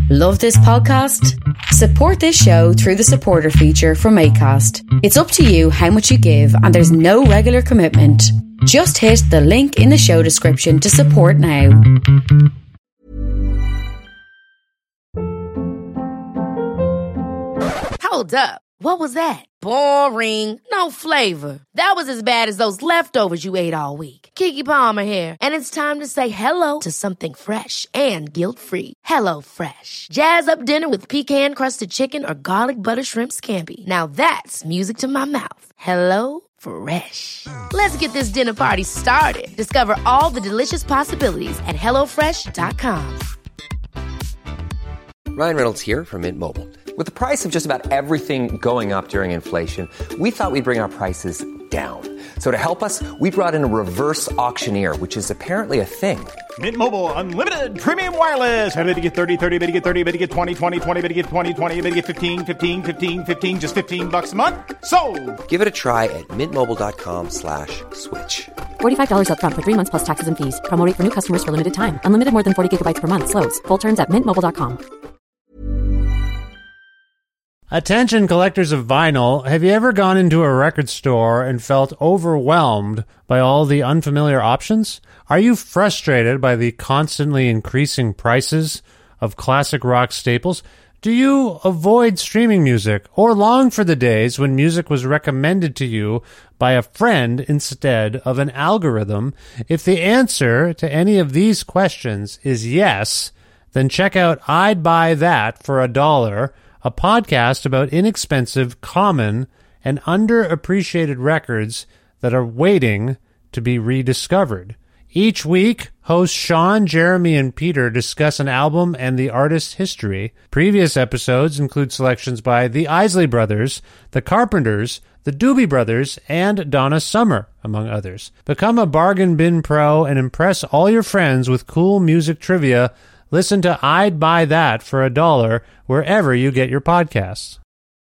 Love this podcast? Support this show through the supporter feature from Acast. It's up to you how much you give, and there's no regular commitment. Just hit the link in the show description to support now. Hold up. What was that? Boring. No flavor. That was as bad as those leftovers you ate all week. Keke Palmer here, and it's time to say hello to something fresh and guilt-free. Hello Fresh. Jazz up dinner with pecan-crusted chicken or garlic butter shrimp scampi. Now that's music to my mouth. Hello Fresh. Let's get this dinner party started. Discover all the delicious possibilities at HelloFresh.com. Ryan Reynolds here from Mint Mobile. With the price of just about everything going up during inflation, we thought we'd bring our prices down. So to help us, we brought in a reverse auctioneer, which is apparently a thing. Mint Mobile Unlimited Premium Wireless. How to get 30, 30, bit to get 30, bit to get 20, 20, 20, bit to get 20, 20, bit to get 15, 15, 15, 15, just $15 a month? Sold! Give it a try at mintmobile.com/switch. $45 up front for 3 months plus taxes and fees. Promo rate for new customers for limited time. Unlimited more than 40 gigabytes per month. Slows full terms at mintmobile.com. Attention collectors of vinyl, have you ever gone into a record store and felt overwhelmed by all the unfamiliar options? Are you frustrated by the constantly increasing prices of classic rock staples? Do you avoid streaming music or long for the days when music was recommended to you by a friend instead of an algorithm? If the answer to any of these questions is yes, then check out I'd Buy That for $1, a podcast about inexpensive, common, and underappreciated records that are waiting to be rediscovered. Each week, hosts Sean, Jeremy, and Peter discuss an album and the artist's history. Previous episodes include selections by the Isley Brothers, the Carpenters, the Doobie Brothers, and Donna Summer, among others. Become a bargain bin pro and impress all your friends with cool music trivia. Listen to I'd Buy That for $1 wherever you get your podcasts.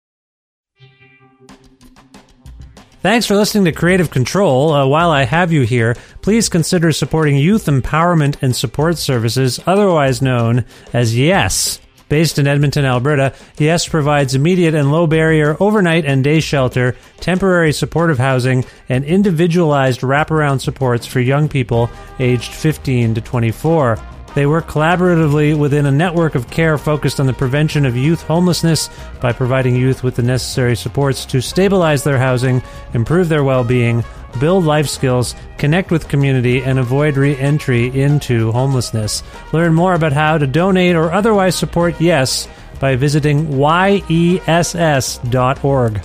Thanks for listening to Creative Control. While I have you here, please consider supporting Youth Empowerment and Support Services, otherwise known as YES. Based in Edmonton, Alberta, YES provides immediate and low-barrier overnight and day shelter, temporary supportive housing, and individualized wraparound supports for young people aged 15 to 24. They work collaboratively within a network of care focused on the prevention of youth homelessness by providing youth with the necessary supports to stabilize their housing, improve their well-being, build life skills, connect with community, and avoid re-entry into homelessness. Learn more about how to donate or otherwise support YES by visiting yess.org.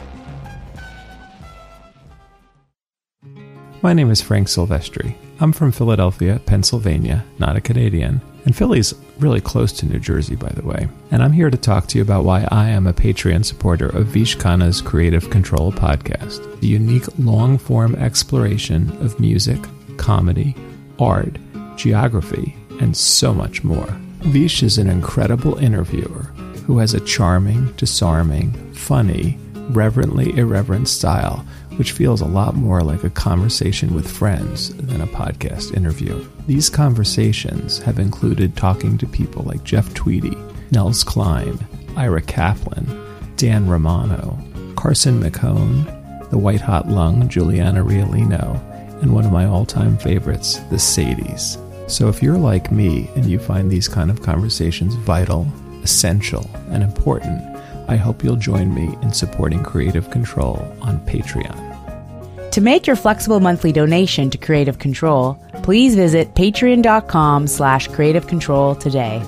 My name is Frank Silvestri. I'm from Philadelphia, Pennsylvania, not a Canadian. And Philly's really close to New Jersey, by the way. And I'm here to talk to you about why I am a Patreon supporter of Vish Khanna's Creative Control podcast, the unique long-form exploration of music, comedy, art, geography, and so much more. Vish is an incredible interviewer who has a charming, disarming, funny, reverently irreverent style, which feels a lot more like a conversation with friends than a podcast interview. These conversations have included talking to people like Jeff Tweedy, Nels Klein, Ira Kaplan, Dan Romano, Carson McHone, the White Hot Lung, Juliana Rialino, and one of my all-time favorites, the Sadies. So if you're like me and you find these kind of conversations vital, essential, and important, I hope you'll join me in supporting Creative Control on Patreon. To make your flexible monthly donation to Creative Control, please visit patreon.com/Creative Control today.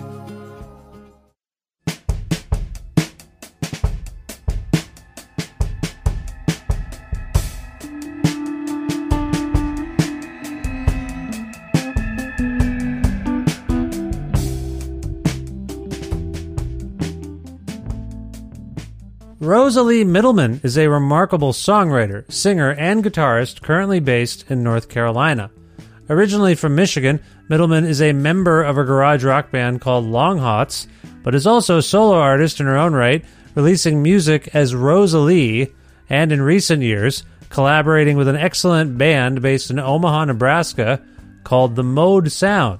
Rosalie Middleman is a remarkable songwriter, singer, and guitarist currently based in North Carolina. Originally from Michigan, Middleman is a member of a garage rock band called Long Hots, but is also a solo artist in her own right, releasing music as Rosalie, and in recent years, collaborating with an excellent band based in Omaha, Nebraska, called The Mode Sound.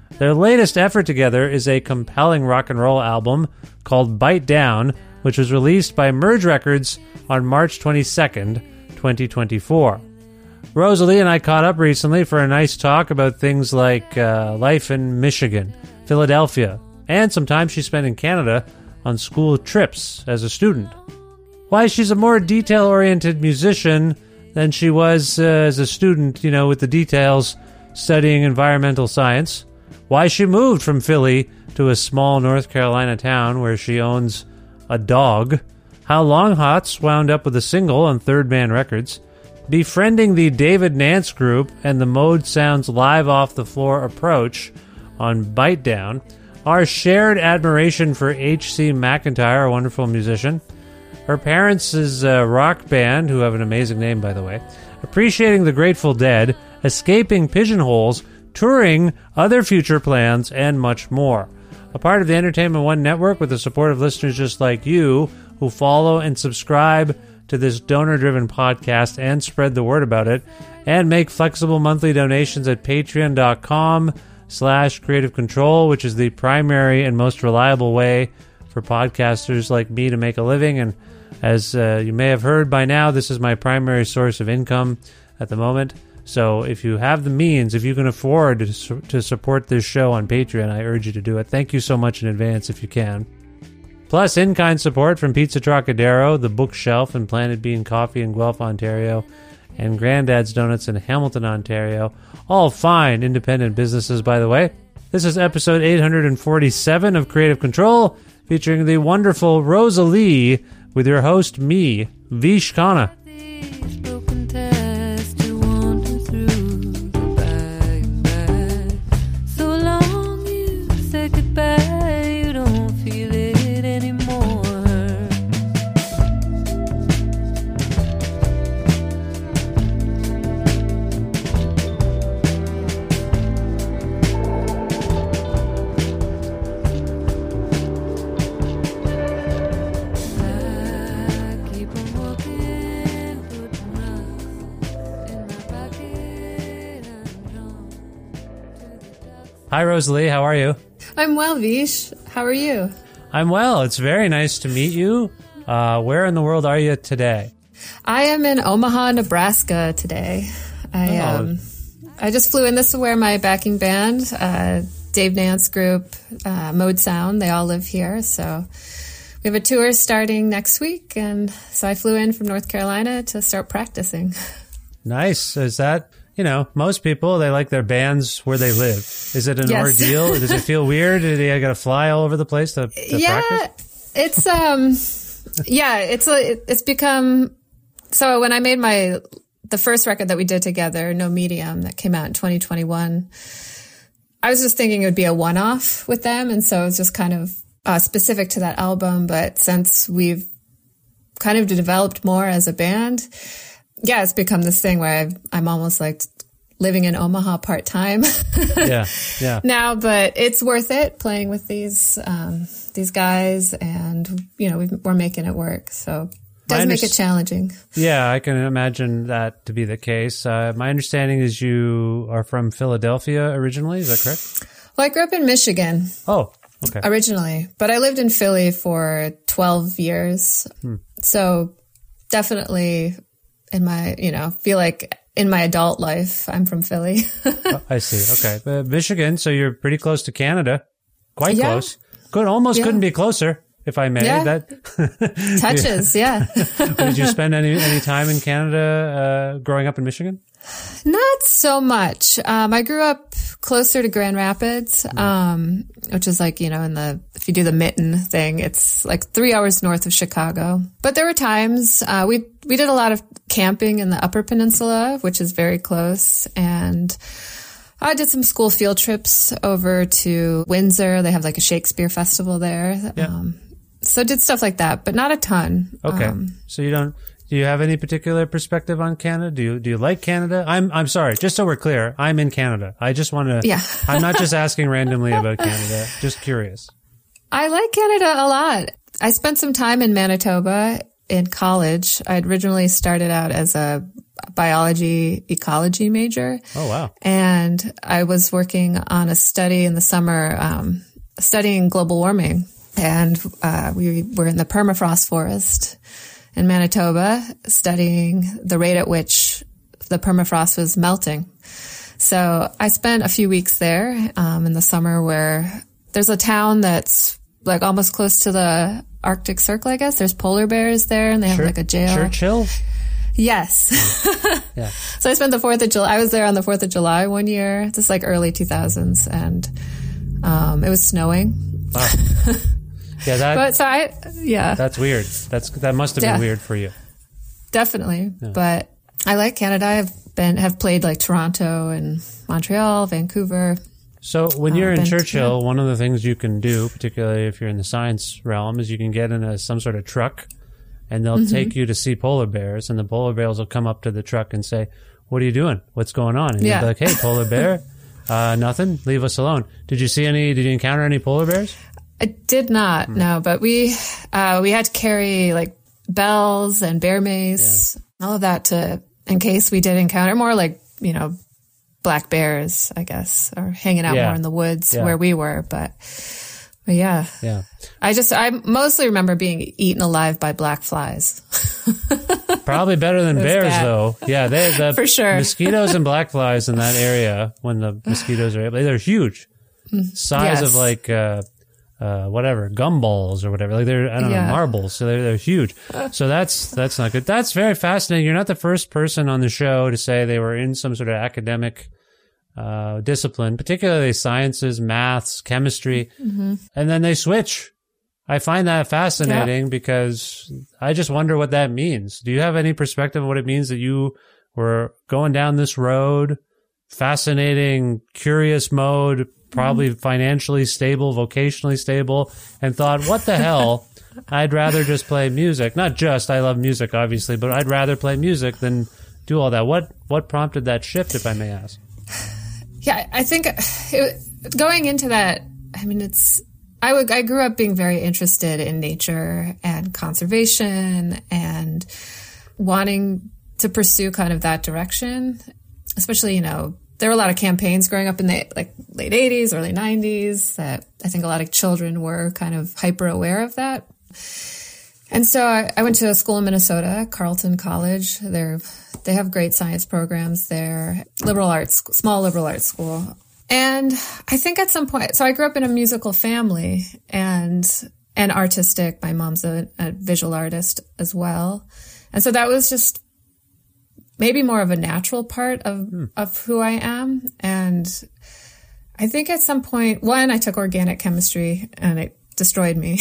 Their latest effort together is a compelling rock and roll album called Bite Down, which was released by Merge Records on March 22nd, 2024. Rosalie and I caught up recently for a nice talk about things like life in Michigan, Philadelphia, and some time she spent in Canada on school trips as a student. Why she's a more detail-oriented musician than she was as a student, with the details, studying environmental science. Why she moved from Philly to a small North Carolina town where she owns a dog. How Long Hots wound up with a single on Third Man Records. Befriending the David Nance Group and the Mode Sounds live off the floor approach on Bite Down. Our shared admiration for H.C. McIntyre, a wonderful musician. Her parents' rock band, who have an amazing name, by the way. Appreciating the Grateful Dead. Escaping pigeonholes. Touring, other future plans, and much more. A part of the Entertainment One network with the support of listeners just like you who follow and subscribe to this donor-driven podcast and spread the word about it, and make flexible monthly donations at patreon.com/Creative Control, which is the primary and most reliable way for podcasters like me to make a living. And as you may have heard by now, this is my primary source of income at the moment. So if you have the means, if you can afford to support this show on Patreon, I urge you to do it. Thank you so much in advance if you can. Plus, in-kind support from Pizza Trocadero, The Bookshelf, and Planet Bean Coffee in Guelph, Ontario, and Granddad's Donuts in Hamilton, Ontario. All fine independent businesses, by the way. This is episode 847 of Creative Control, featuring the wonderful Rosalie, with your host, me, Vish Khanna. Hi, Rosalie. How are you? I'm well, Vish. How are you? I'm well. It's very nice to meet you. Where in the world are you today? I am in Omaha, Nebraska today. I just flew in. This is where my backing band, Dave Nance Group, Mode Sound, they all live here. So we have a tour starting next week. And so I flew in from North Carolina to start practicing. Nice. Is that... most people, they like their bands where they live. Is it an ordeal? Does it feel weird? Do you got to fly all over the place to practice? It's become, so when I made the first record that we did together, No Medium, that came out in 2021, I was just thinking it would be a one-off with them. And so it was just kind of specific to that album. But since we've kind of developed more as a band, yeah, it's become this thing where I'm almost like living in Omaha part-time yeah. now, but it's worth it playing with these guys, and, we're making it work. So it does make it challenging. Yeah, I can imagine that to be the case. My understanding is you are from Philadelphia originally. Is that correct? Well, I grew up in Michigan. Oh, okay. Originally, but I lived in Philly for 12 years. So definitely... feel like in my adult life, I'm from Philly. Oh, I see. Okay. Michigan, so you're pretty close to Canada. Quite close. Couldn't be closer, if I may. Yeah. Touches, yeah. Did you spend any time in Canada growing up in Michigan? Not so much. I grew up closer to Grand Rapids, which is like, if you do the Mitten thing, it's like 3 hours north of Chicago. But there were times, we did a lot of camping in the Upper Peninsula, which is very close. And I did some school field trips over to Windsor. They have like a Shakespeare festival there. Yeah. So did stuff like that, but not a ton. Okay. So do you have any particular perspective on Canada? Do you like Canada? I'm sorry, just so we're clear, I'm in Canada. I just want to, I'm not just asking randomly about Canada, just curious. I like Canada a lot. I spent some time in Manitoba in college. I had originally started out as a biology ecology major. Oh, wow. And I was working on a study in the summer, studying global warming. And we were in the permafrost forest in Manitoba studying the rate at which the permafrost was melting. So I spent a few weeks there in the summer, where there's a town that's like almost close to the Arctic Circle, I guess. There's polar bears there, and they have like a jail. Churchill? Yes. Yeah. So I spent the 4th of July. I was there on the 4th of July one year. This is like early 2000s, and it was snowing. Wow. Yeah, that's weird. That must have been weird for you. Definitely. Yeah. But I like Canada. Have played like Toronto and Montreal, Vancouver. So when you're in Churchill, one of the things you can do, particularly if you're in the science realm, is you can get in some sort of truck, and they'll take you to see polar bears, and the polar bears will come up to the truck and say, "What are you doing? What's going on?" And you'll be like, "Hey, polar bear, nothing. Leave us alone." Did you encounter any polar bears? I did not, no, but we had to carry like bells and bear mace, all of that in case we did encounter more like, black bears, I guess, or hanging out more in the woods where we were. But yeah. Yeah. I mostly remember being eaten alive by black flies. Probably better than bears, bad. Though. Yeah. For sure. Mosquitoes and black flies in that area, when the mosquitoes they're huge. Size of like, whatever, gumballs or whatever. Like they're, marbles. So they're huge. So that's not good. That's very fascinating. You're not the first person on the show to say they were in some sort of academic discipline, particularly sciences, maths, chemistry, and then they switch. I find that fascinating because I just wonder what that means. Do you have any perspective of what it means that you were going down this road, fascinating, curious mode, probably financially stable, vocationally stable, and thought, what the hell? I'd rather just play music. Not just, I love music, obviously, but I'd rather play music than do all that. What prompted that shift, if I may ask? Yeah, I think going into that, I mean, I grew up being very interested in nature and conservation and wanting to pursue kind of that direction, especially, there were a lot of campaigns growing up in the late 80s, early 90s that I think a lot of children were kind of hyper aware of that. And so I went to a school in Minnesota, Carleton College. They have great science programs there, small liberal arts school. And I think at some point, so I grew up in a musical family and artistic. My mom's a visual artist as well. And so that was just maybe more of a natural part of who I am. And I think at some point, I took organic chemistry and it destroyed me.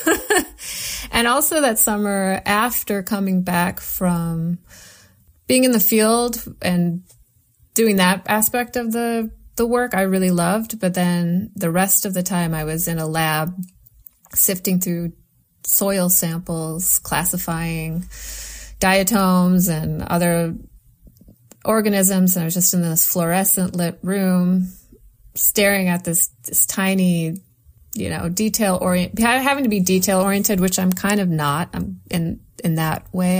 And also that summer, after coming back from being in the field and doing that aspect of the work, I really loved. But then the rest of the time I was in a lab sifting through soil samples, classifying diatoms and other organisms. And I was just in this fluorescent lit room staring at this tiny, having to be detail oriented, which I'm kind of not. I'm in that way.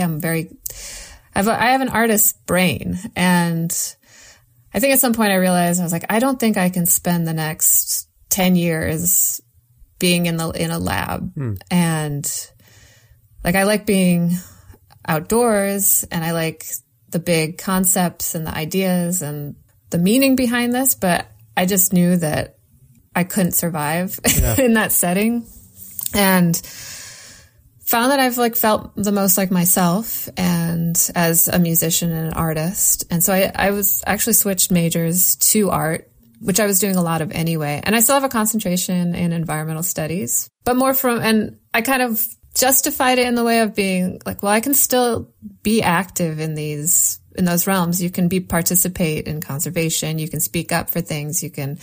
I have an artist's brain. And I think at some point I realized, I was like, I don't think I can spend the next 10 years being in a lab. And I like being outdoors and I like the big concepts and the ideas and the meaning behind this, but I just knew that I couldn't survive in that setting, and found that I've felt the most like myself and as a musician and an artist. And so I was actually switched majors to art, which I was doing a lot of anyway. And I still have a concentration in environmental studies, but and I kind of justified it in the way of being I can still be active in those realms. You can participate in conservation. You can speak up for things. You can,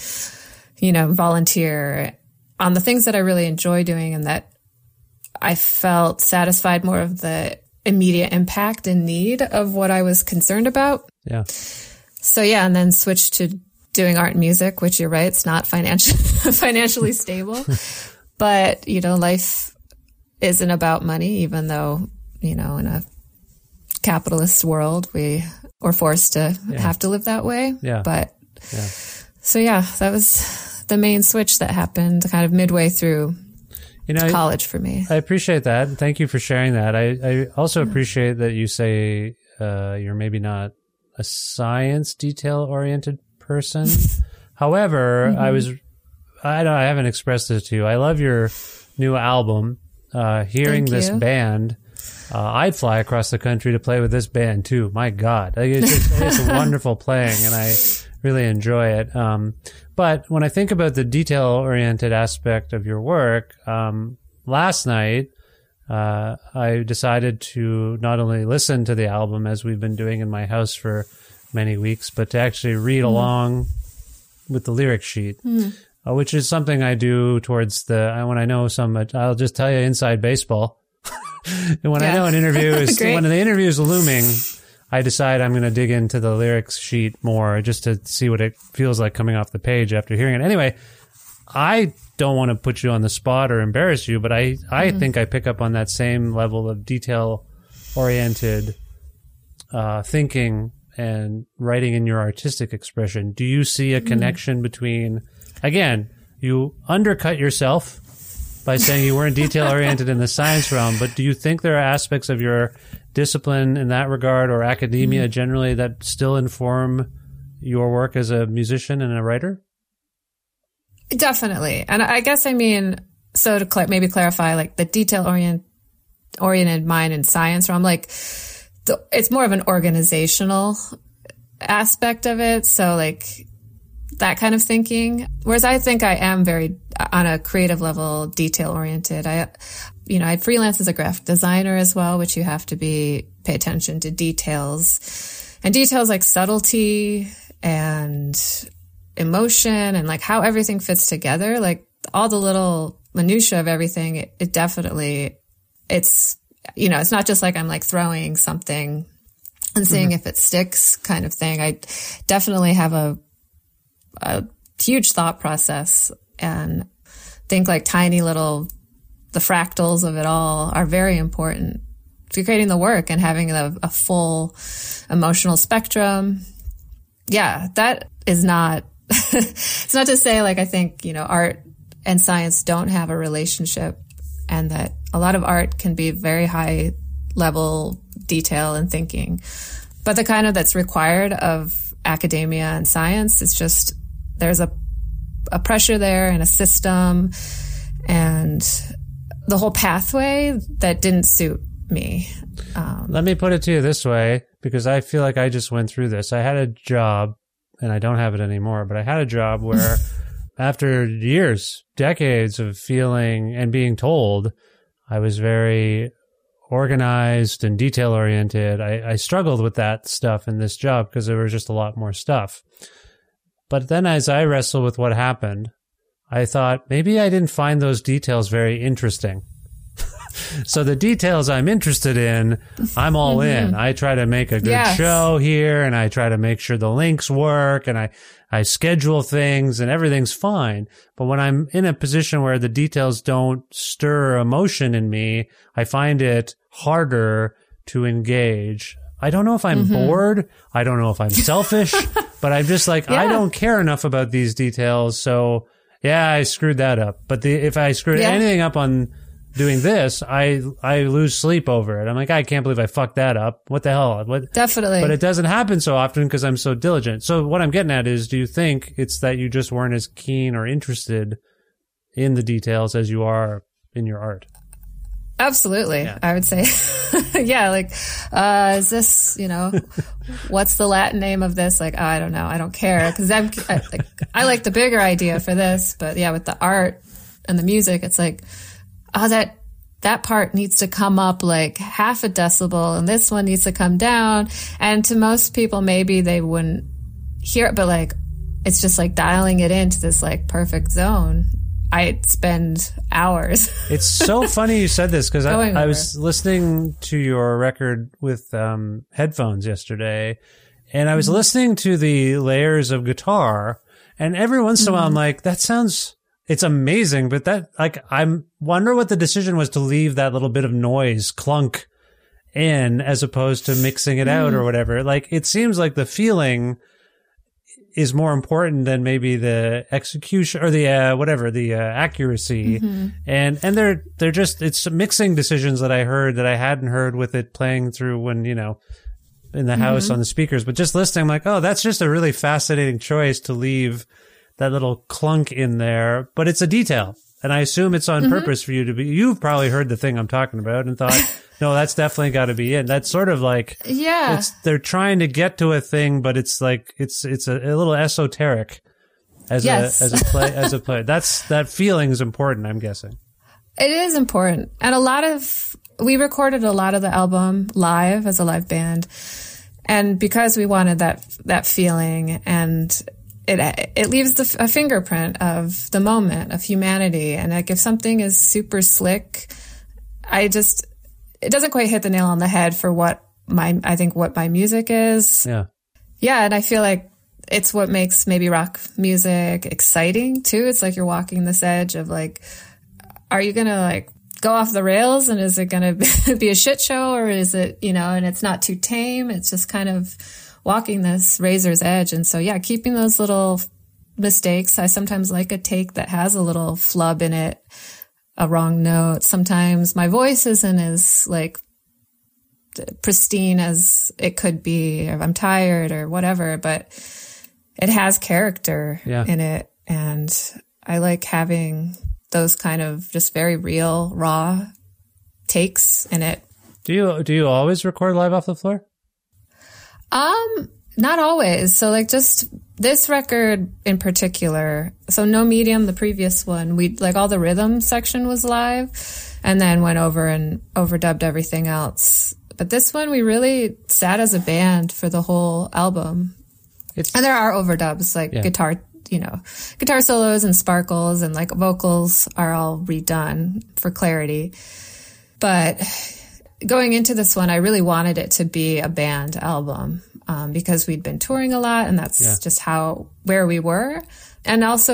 volunteer on the things that I really enjoy doing and that I felt satisfied more of the immediate impact and need of what I was concerned about. Yeah. So and then switched to doing art and music, which you're right, it's not financially stable, but life isn't about money, even though, in a capitalist world, we or forced to have to live that way. Yeah. But so that was the main switch that happened kind of midway through college for me. I appreciate that. Thank you for sharing that. I also appreciate that you say you're maybe not a science detail-oriented person. However, I haven't expressed this to you. I love your new album. Hearing this band, I'd fly across the country to play with this band too. My God, it's wonderful playing, and I really enjoy it. But when I think about the detail-oriented aspect of your work, last night I decided to not only listen to the album as we've been doing in my house for many weeks, but to actually read along with the lyric sheet, which is something I do towards when I know I'll just tell you inside baseball. And when I know an interview when the interview is looming, I decide I'm going to dig into the lyrics sheet more just to see what it feels like coming off the page after hearing it. Anyway, I don't want to put you on the spot or embarrass you, but I think I pick up on that same level of detail-oriented thinking and writing in your artistic expression. Do you see a connection between, again, you undercut yourself by saying you weren't detail-oriented in the science realm, but do you think there are aspects of your discipline in that regard, or academia generally, that still inform your work as a musician and a writer? Definitely. And I guess, so to maybe clarify, like the detail-oriented mind in science realm, like it's more of an organizational aspect of it. So like that kind of thinking. Whereas I think I am very, on a creative level, detail-oriented. I freelance as a graphic designer as well, which you have to pay attention to details. And details like subtlety and emotion and like how everything fits together, like all the little minutia of everything. It definitely, it's not just like I'm like throwing something and seeing if it sticks kind of thing. I definitely have a huge thought process and think like the fractals of it all are very important to creating the work and having a full emotional spectrum. Yeah, that is not, it's not to say like I think, art and science don't have a relationship, and that a lot of art can be very high level detail and thinking. But the kind of that's required of academia and science, it's just, there's a pressure there and a system and the whole pathway that didn't suit me. Let me put it to you this way, because I feel like I just went through this. I had a job, and I don't have it anymore, but I had a job where after years, decades of feeling and being told I was very organized and detail-oriented, I struggled with that stuff in this job because there was just a lot more stuff. But then as I wrestled with what happened, I thought maybe I didn't find those details very interesting. So the details I'm interested in, I'm all in. I try to make a good show here, and I try to make sure the links work, and I schedule things, and everything's fine. But when I'm in a position where the details don't stir emotion in me, I find it harder to engage. I don't know if I'm bored. I don't know if I'm selfish, but I'm just like, I don't care enough about these details. So yeah, I screwed that up. But if I screwed anything up on doing this, I lose sleep over it. I'm like, I can't believe I fucked that up. What the hell? Definitely. But it doesn't happen so often because I'm so diligent. So what I'm getting at is, do you think it's that you just weren't as keen or interested in the details as you are in your art? Absolutely. Yeah. I would say, is this, what's the Latin name of this? Like, I don't know. I don't care. Cause I like the bigger idea for this, but yeah, with the art and the music, it's like, that part needs to come up like half a decibel and this one needs to come down. And to most people, maybe they wouldn't hear it, but like, it's just like dialing it into this like perfect zone. I spend hours. It's so funny you said this because I was listening to your record with headphones yesterday, and I was listening to the layers of guitar, and every once in a while I'm like, it's amazing, but I wonder what the decision was to leave that little bit of noise, clunk, in as opposed to mixing it out or whatever. Like, it seems like the feeling is more important than maybe the execution or the accuracy. And they're just, it's mixing decisions that I heard that I hadn't heard with it playing through when, you know, in the house on the speakers, but just listening, I'm like, oh, that's just a really fascinating choice to leave that little clunk in there, but it's a detail. And I assume it's on purpose for you to be, you've probably heard the thing I'm talking about and thought, no, that's definitely got to be in. That's sort of like, they're trying to get to a thing, but it's like, it's a little esoteric as a play. That feeling is important, I'm guessing. It is important. And we recorded a lot of the album live as a live band. And because we wanted that feeling, and it leaves a fingerprint of the moment, of humanity. And like, if something is super slick, it doesn't quite hit the nail on the head for what my music is. Yeah. Yeah. And I feel like it's what makes maybe rock music exciting too. It's like you're walking this edge of like, are you going to like go off the rails, and is it going to be a shit show, or is it, you know, and it's not too tame. It's just kind of walking this razor's edge. And so, yeah, keeping those little mistakes. I sometimes like a take that has a little flub in it, a wrong note. Sometimes my voice isn't as like pristine as it could be, or I'm tired or whatever, but it has character in it. And I like having those kind of just very real, raw takes in it. Do you always record live off the floor? Not always. So like just this record in particular, so No Medium, the previous one, we like all the rhythm section was live and then went over and overdubbed everything else. But this one, we really sat as a band for the whole album. And there are overdubs, like guitar solos and sparkles and like vocals are all redone for clarity. But going into this one, I really wanted it to be a band album, because we'd been touring a lot, and that's just where we were. And also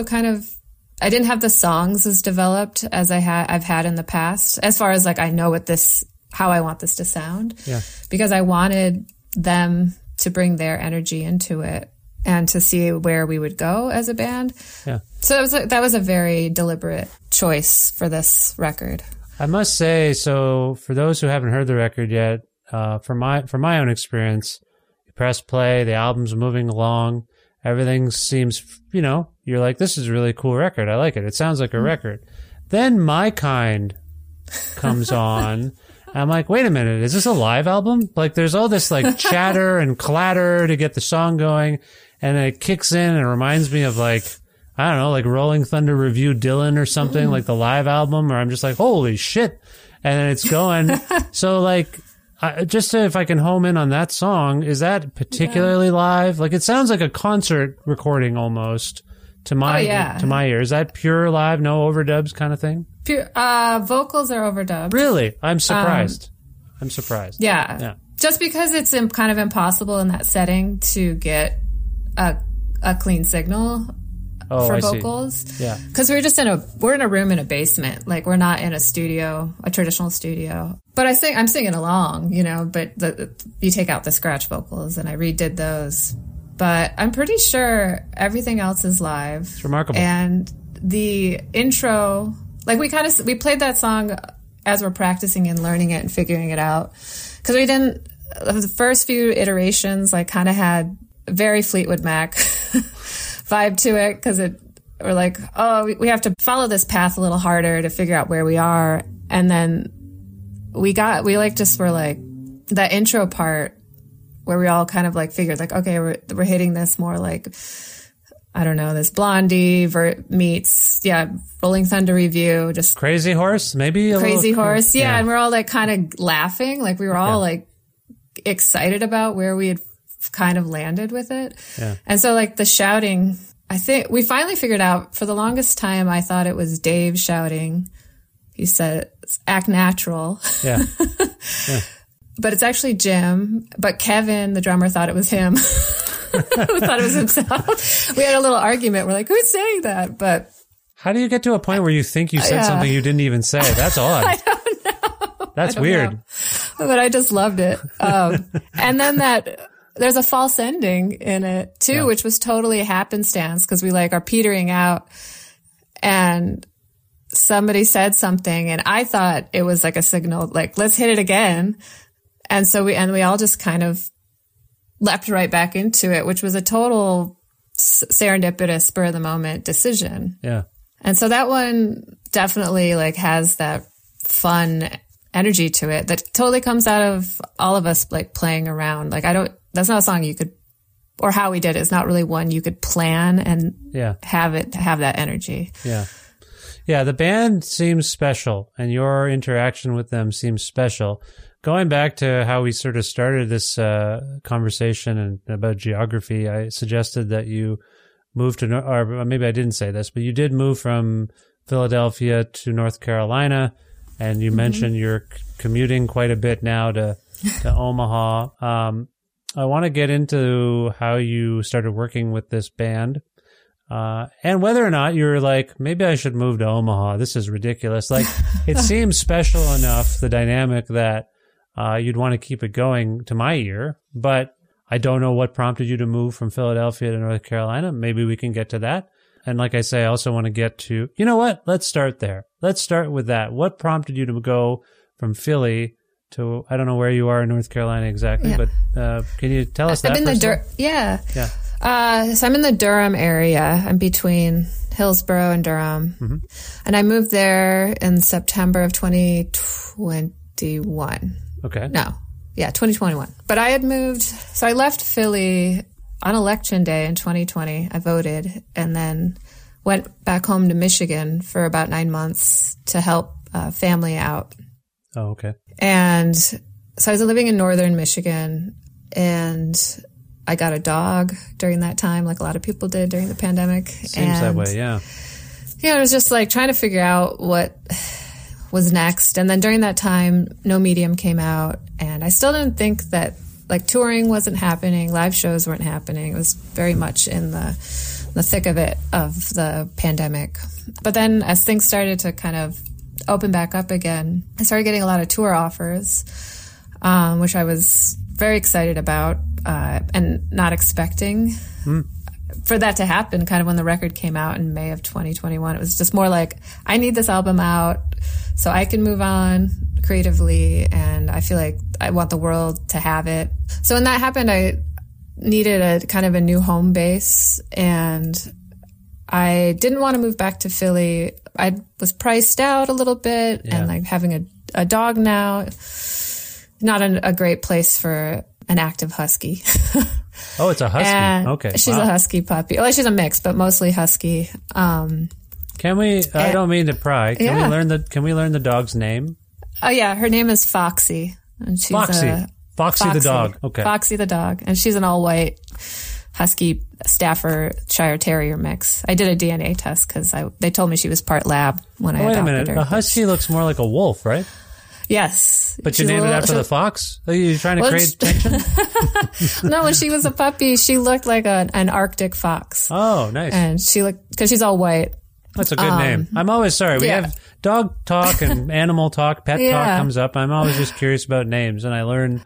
I didn't have the songs as developed as I've had in the past, as far as like, I know how I want this to sound, because I wanted them to bring their energy into it and to see where we would go as a band. Yeah. So that was a very deliberate choice for this record. I must say, so for those who haven't heard the record yet, from my own experience, you press play, the album's moving along, everything seems, you're like, this is a really cool record. I like it. It sounds like a record. Then My Kind comes on. I'm like, wait a minute, is this a live album? Like, there's all this like chatter and clatter to get the song going, and then it kicks in and it reminds me of like, I don't know, like Rolling Thunder Review Dylan or something, like the live album, or I'm just like, holy shit. And then it's going. So like, if I can home in on that song, is that particularly live? Like, it sounds like a concert recording almost to my ear. Is that pure live, no overdubs kind of thing? Pure, vocals are overdubbed. Really? I'm surprised. Yeah. Just because it's kind of impossible in that setting to get a clean signal for vocals. See. Yeah. Because we're in a room in a basement. Like, we're not in a studio, a traditional studio. But I'm singing along, but you take out the scratch vocals, and I redid those. But I'm pretty sure everything else is live. It's remarkable. And the intro, like we played that song as we're practicing and learning it and figuring it out. Because the first few iterations, like, kind of had very Fleetwood Mac vibe to it, because we're like, oh, we have to follow this path a little harder to figure out where we are. And then were like that intro part where we all kind of like figured like, okay, we're hitting this more like, I don't know, this Blondie meets, Rolling Thunder Review, just Crazy Horse, maybe Crazy Horse. Yeah. And we're all like kind of laughing. Like, we were all like excited about where we had kind of landed with it. Yeah. And so like the shouting, I think we finally figured out, for the longest time, I thought it was Dave shouting. He said, act natural. Yeah. But it's actually Jim. But Kevin, the drummer, thought it was him. Thought it was himself. We had a little argument. We're like, who's saying that? But how do you get to a point where you think you said something you didn't even say? That's odd. I don't know. That's weird. but I just loved it. And then there's a false ending in it too, which was totally a happenstance because we like are petering out and somebody said something and I thought it was like a signal, like, let's hit it again. And so we all just kind of leapt right back into it, which was a total serendipitous spur of the moment decision. Yeah. And so that one definitely like has that fun energy to it that totally comes out of all of us like playing around. Like that's not a song you could, or how we did it. It's not really one you could plan and have that energy. Yeah. Yeah. The band seems special and your interaction with them seems special. Going back to how we sort of started this conversation and about geography, I suggested that you moved to, or maybe I didn't say this, but you did move from Philadelphia to North Carolina, and you mentioned you're commuting quite a bit now to Omaha. I want to get into how you started working with this band, and whether or not you're like, maybe I should move to Omaha. This is ridiculous. Like, it seems special enough, the dynamic, that you'd want to keep it going to my ear, but I don't know what prompted you to move from Philadelphia to North Carolina. Maybe we can get to that. And like I say, I also want to get to, you know what? Let's start there. Let's start with that. What prompted you to go from Philly to, I don't know where you are in North Carolina exactly, but can you tell us that? I'm in the so I'm in the Durham area. I'm between Hillsborough and Durham. And I moved there in September of 2021. Okay. No. Yeah, 2021. But I had moved, so I left Philly on election day in 2020. I voted and then went back home to Michigan for about 9 months to help family out. Oh, okay. And so I was living in northern Michigan and I got a dog during that time, like a lot of people did during the pandemic. Seems that way, yeah. Yeah, it was just like trying to figure out what was next. And then during that time, No Medium came out and I still didn't think that like touring wasn't happening, live shows weren't happening. It was very much in the thick of it, of the pandemic. But then as things started to kind of open back up again, I started getting a lot of tour offers, which I was very excited about and not expecting for that to happen kind of when the record came out in May of 2021. It was just more like, I need this album out so I can move on creatively, and I feel like I want the world to have it. So when that happened, I needed a kind of a new home base, and I didn't want to move back to Philly. I was priced out a little bit, and like having a dog now, not a great place for an active husky. Oh, it's a husky. Okay. She's a husky puppy. Well, she's a mix, but mostly husky. Can we, I don't mean to pry. Can we learn the dog's name? Oh yeah. Her name is Foxy. And she's Foxy the dog. Okay. Foxy the dog. And she's an all white husky Staffordshire Terrier mix. I did a DNA test because they told me she was part lab when I adopted her. Wait a minute. A husky looks more like a wolf, right? Yes. But you named it after the fox? Are you trying to create tension? No, when she was a puppy, she looked like an Arctic fox. Oh, nice. And she looked, because she's all white. That's a good name. I'm always sorry. We have dog talk and animal talk, pet talk comes up. I'm always just curious about names, and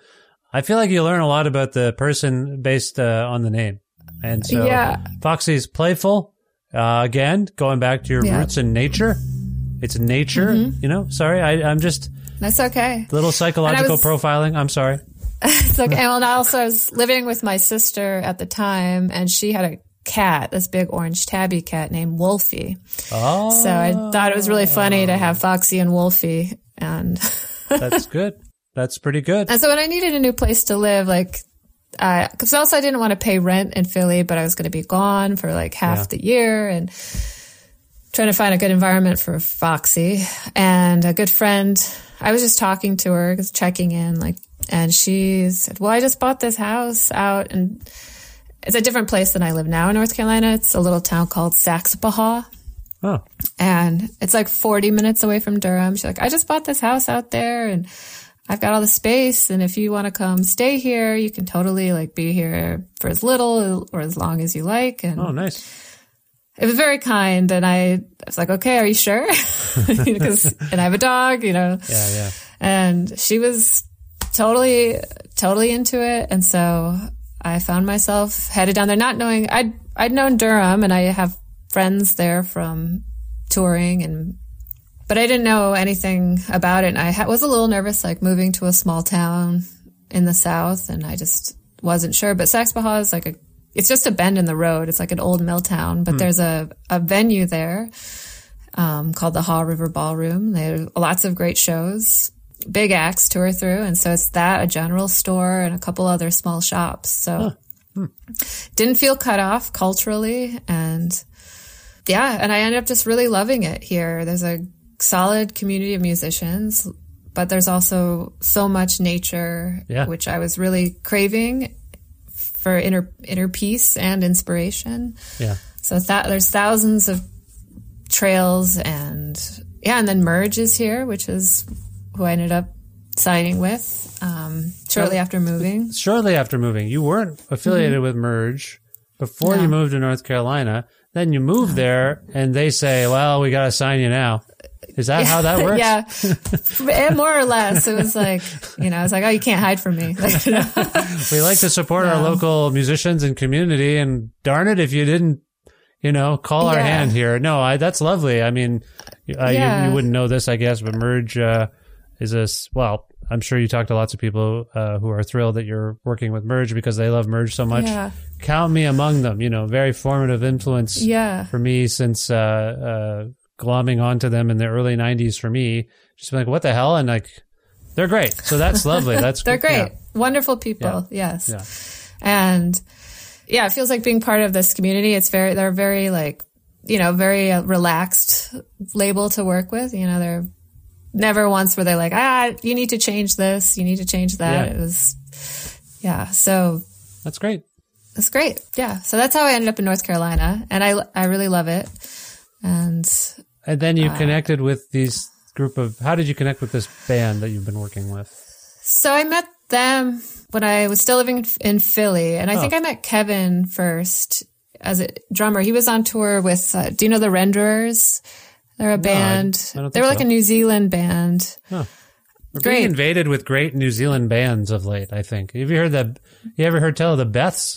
I feel like you learn a lot about the person based on the name. And so Foxy's playful. Again, going back to your roots in nature. It's nature, you know? Sorry, I'm just... That's okay. Little psychological profiling. I'm sorry. It's okay. And also, I was living with my sister at the time, and she had a cat, this big orange tabby cat named Wolfie. Oh. So I thought it was really funny to have Foxy and Wolfie. And that's good. That's pretty good. And so when I needed a new place to live, like, because also I didn't want to pay rent in Philly, but I was going to be gone for like half the year, and trying to find a good environment for Foxy. And a good friend, I was just talking to her, just checking in, like, and she said, well, I just bought this house out, and it's a different place than I live now in North Carolina. It's a little town called Saxapahaw. Oh. And it's like 40 minutes away from Durham. She's like, I just bought this house out there, and I've got all the space, and if you want to come stay here, you can totally like be here for as little or as long as you like. And oh, nice. It was very kind, and I was like, okay, are you sure? And I have a dog, you know. Yeah. And she was totally into it. And so I found myself headed down there, not knowing I'd known Durham, and I have friends there from touring, but I didn't know anything about it. And I was a little nervous, like moving to a small town in the South, and I just wasn't sure. But Saxe-Bahau is it's just a bend in the road. It's like an old mill town, but there's a venue there called the Haw River Ballroom. They have lots of great shows, big acts tour through. And so it's that, a general store, and a couple other small shops. So didn't feel cut off culturally. And and I ended up just really loving it here. There's a solid community of musicians, but there's also so much nature, which I was really craving for inner peace and inspiration. Yeah. So there's thousands of trails, and then Merge is here, which is who I ended up signing with shortly after moving. Shortly after moving. You weren't affiliated with Merge before you moved to North Carolina. Then you moved there, and they say, well, we got to sign you now. Is that how that works? Yeah, more or less. It was like, I was like, oh, you can't hide from me. We like to support our local musicians and community, and darn it if you didn't, call our hand here. No, that's lovely. I mean, you wouldn't know this, I guess, but Merge I'm sure you talk to lots of people who are thrilled that you're working with Merge because they love Merge so much. Yeah. Count me among them. Very formative influence for me since glomming onto them in the early 90s for me. Just like, what the hell? And they're great. So that's lovely. They're great. Yeah. Wonderful people. Yeah. Yes. Yeah. And it feels like being part of this community. They're very very relaxed label to work with. They're never once were they like, you need to change this, you need to change that. Yeah. It was, so. That's great. That's great. Yeah. So that's how I ended up in North Carolina, and I really love it. And then you connected with these group of, how did you connect with this band that you've been working with? So I met them when I was still living in Philly, and I think I met Kevin first as a drummer. He was on tour with, do you know the Renderers? They're a band. They were like a New Zealand band. Huh. We're being invaded with great New Zealand bands of late, I think. Have you heard that? You ever heard tell of the Beths?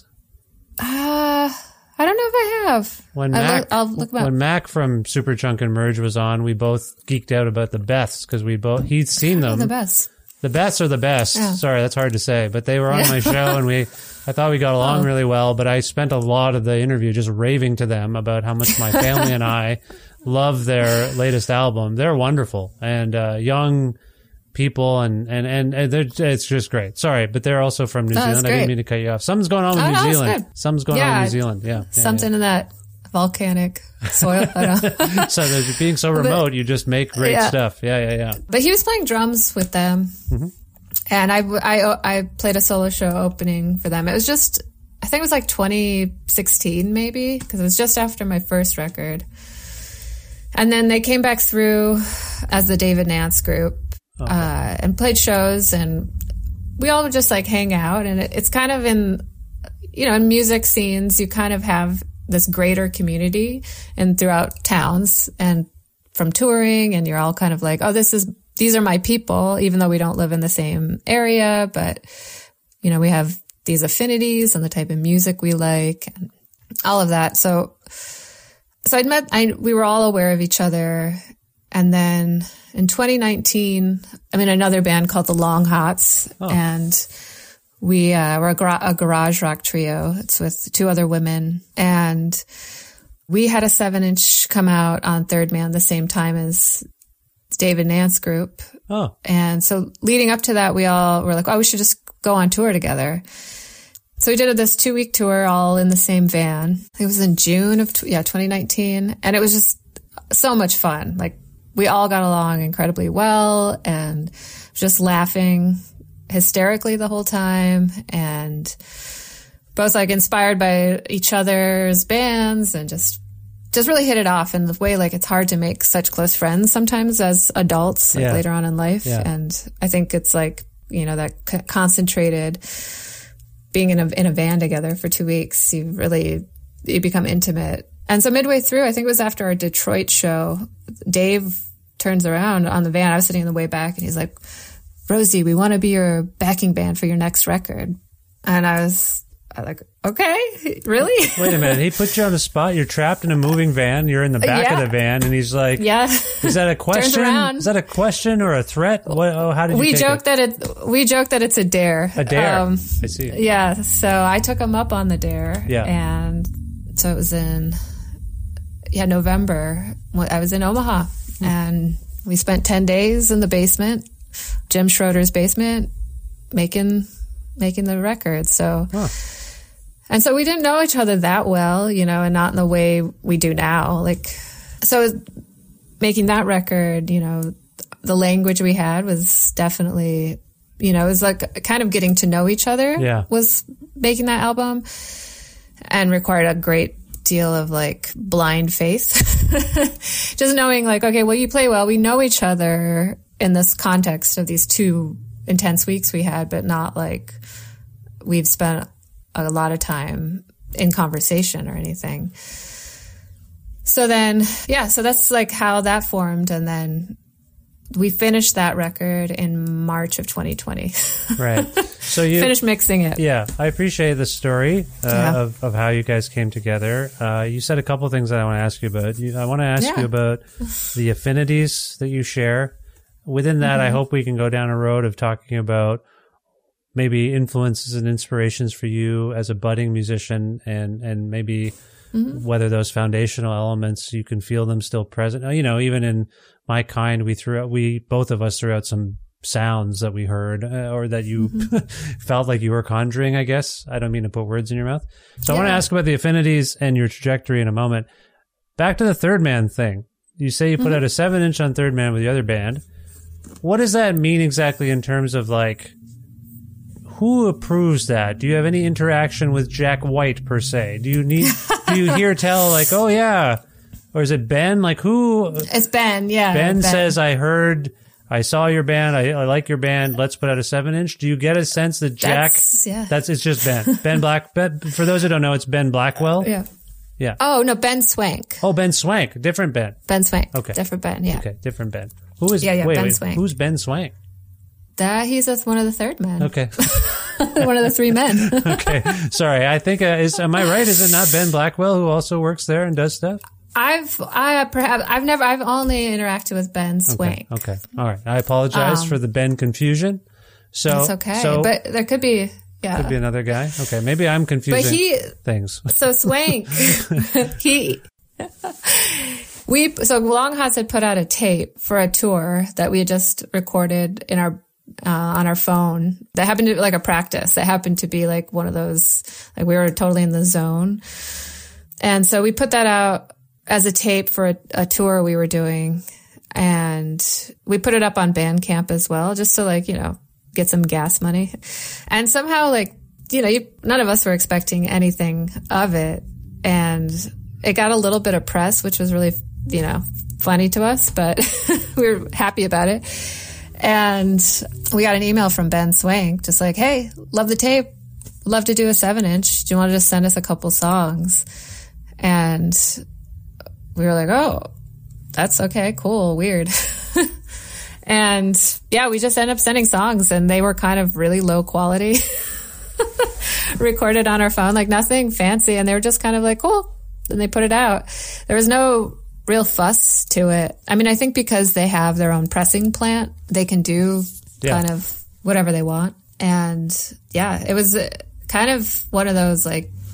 I don't know if I have. I'll look them up. When Mac from Superchunk and Merge was on, we both geeked out about the Beths because he'd seen them. The Beths. The Beths are the best. Yeah. Sorry, that's hard to say, but they were on my show, and I thought we got along really well. But I spent a lot of the interview just raving to them about how much my family and I love their latest album. They're wonderful and young people, and it's just great. Sorry, but they're also from New Zealand. I didn't mean to cut you off. Something's going on with New Zealand. Something's going on in New Zealand. Yeah. Something in that volcanic soil. So being so remote, you just make great stuff. Yeah. But he was playing drums with them, and I played a solo show opening for them. It was just, I think it was like 2016 maybe, because it was just after my first record. And then they came back through as the David Nance group and played shows, and we all would just like hang out. And it's kind of in music scenes, you kind of have this greater community and throughout towns and from touring, and you're all kind of like, oh, these are my people, even though we don't live in the same area, but we have these affinities and the type of music we like and all of that. So we were all aware of each other. And then in 2019, I'm in another band called the Long Hots, and we were a garage rock trio. It's with two other women, and we had a 7-inch come out on Third Man the same time as David Nance group. Oh. And so leading up to that, we all were like, oh, we should just go on tour together. So we did this 2-week tour all in the same van. It was in June of 2019. And it was just so much fun. Like, we all got along incredibly well and just laughing hysterically the whole time, and both like inspired by each other's bands, and just really hit it off in the way, like, it's hard to make such close friends sometimes as adults, like later on in life. Yeah. And I think it's like, that concentrated being in a van together for 2 weeks, you become intimate. And so midway through, I think it was after our Detroit show, Dave turns around on the van. I was sitting in the way back, and he's like, Rosie, we want to be your backing band for your next record. And I was like, okay, really? Wait a minute. He put you on the spot. You're trapped in a moving van. You're in the back of the van, and he's like, yeah. Is that a question? Is that a question or a threat? How did you take it? We joke that it's a dare. A dare. I see. Yeah. So I took him up on the dare. Yeah. And so it was in November. I was in Omaha, and we spent 10 days in the basement, Jim Schroeder's basement, making the record. So. Huh. And so we didn't know each other that well, and not in the way we do now. So making that record, the language we had was definitely, it was like kind of getting to know each other. Yeah. Was making that album, and required a great deal of blind faith. Just knowing okay, well, you play well. We know each other in this context of these 2 intense weeks we had, but not we've spent a lot of time in conversation or anything. So then, so that's how that formed. And then we finished that record in March of 2020. Right. So you finished mixing it. Yeah. I appreciate the story of how you guys came together. You said a couple of things that I want to ask you about. I want to ask you about the affinities that you share. Within that, I hope we can go down a road of talking about maybe influences and inspirations for you as a budding musician, and maybe whether those foundational elements, you can feel them still present. Even in My Kind, we both of us threw out some sounds that we heard or that you felt like you were conjuring, I guess. I don't mean to put words in your mouth. So I want to ask about the affinities and your trajectory in a moment. Back to the Third Man thing. You say you put out a 7-inch on Third Man with the other band. What does that mean exactly in terms of who approves that? Do you have any interaction with Jack White per se? Do you hear tell oh yeah, or is it Ben? Who? It's Ben. Yeah. Ben says, I saw your band. I like your band. Let's put out a 7-inch. Do you get a sense that Jack? It's just Ben. Ben, for those who don't know, it's Ben Blackwell. Yeah. Yeah. Oh no, Ben Swank. Oh, Ben Swank, different Ben. Ben Swank. Okay. Different Ben. Yeah. Okay, different Ben. Who is? Ben Swank. Who's Ben Swank? He's one of the Third Men. Okay. One of the 3 men. Okay. Sorry. I think, am I right? Is it not Ben Blackwell who also works there and does stuff? I've only interacted with Ben Swank. Okay. All right. I apologize for the Ben confusion. So it's okay. But there could be, could be another guy. Okay. Maybe I'm confusing things. So Swank, so Long Hots had put out a tape for a tour that we had just recorded in on our phone. That happened to be a practice. That happened to be one of those, we were totally in the zone. And so we put that out as a tape for a tour we were doing. And we put it up on Bandcamp as well, just to get some gas money. And somehow none of us were expecting anything of it. And it got a little bit of press, which was really, funny to us, but we were happy about it. And we got an email from Ben Swank, just hey, love the tape. Love to do a 7-inch. Do you want to just send us a couple songs? And we were oh, that's okay, cool, weird. And we just ended up sending songs, and they were kind of really low quality, recorded on our phone, nothing fancy. And they were just kind of cool. And they put it out. There was no real fuss to it. I mean, I think because they have their own pressing plant, they can do kind of whatever they want. And it was kind of one of those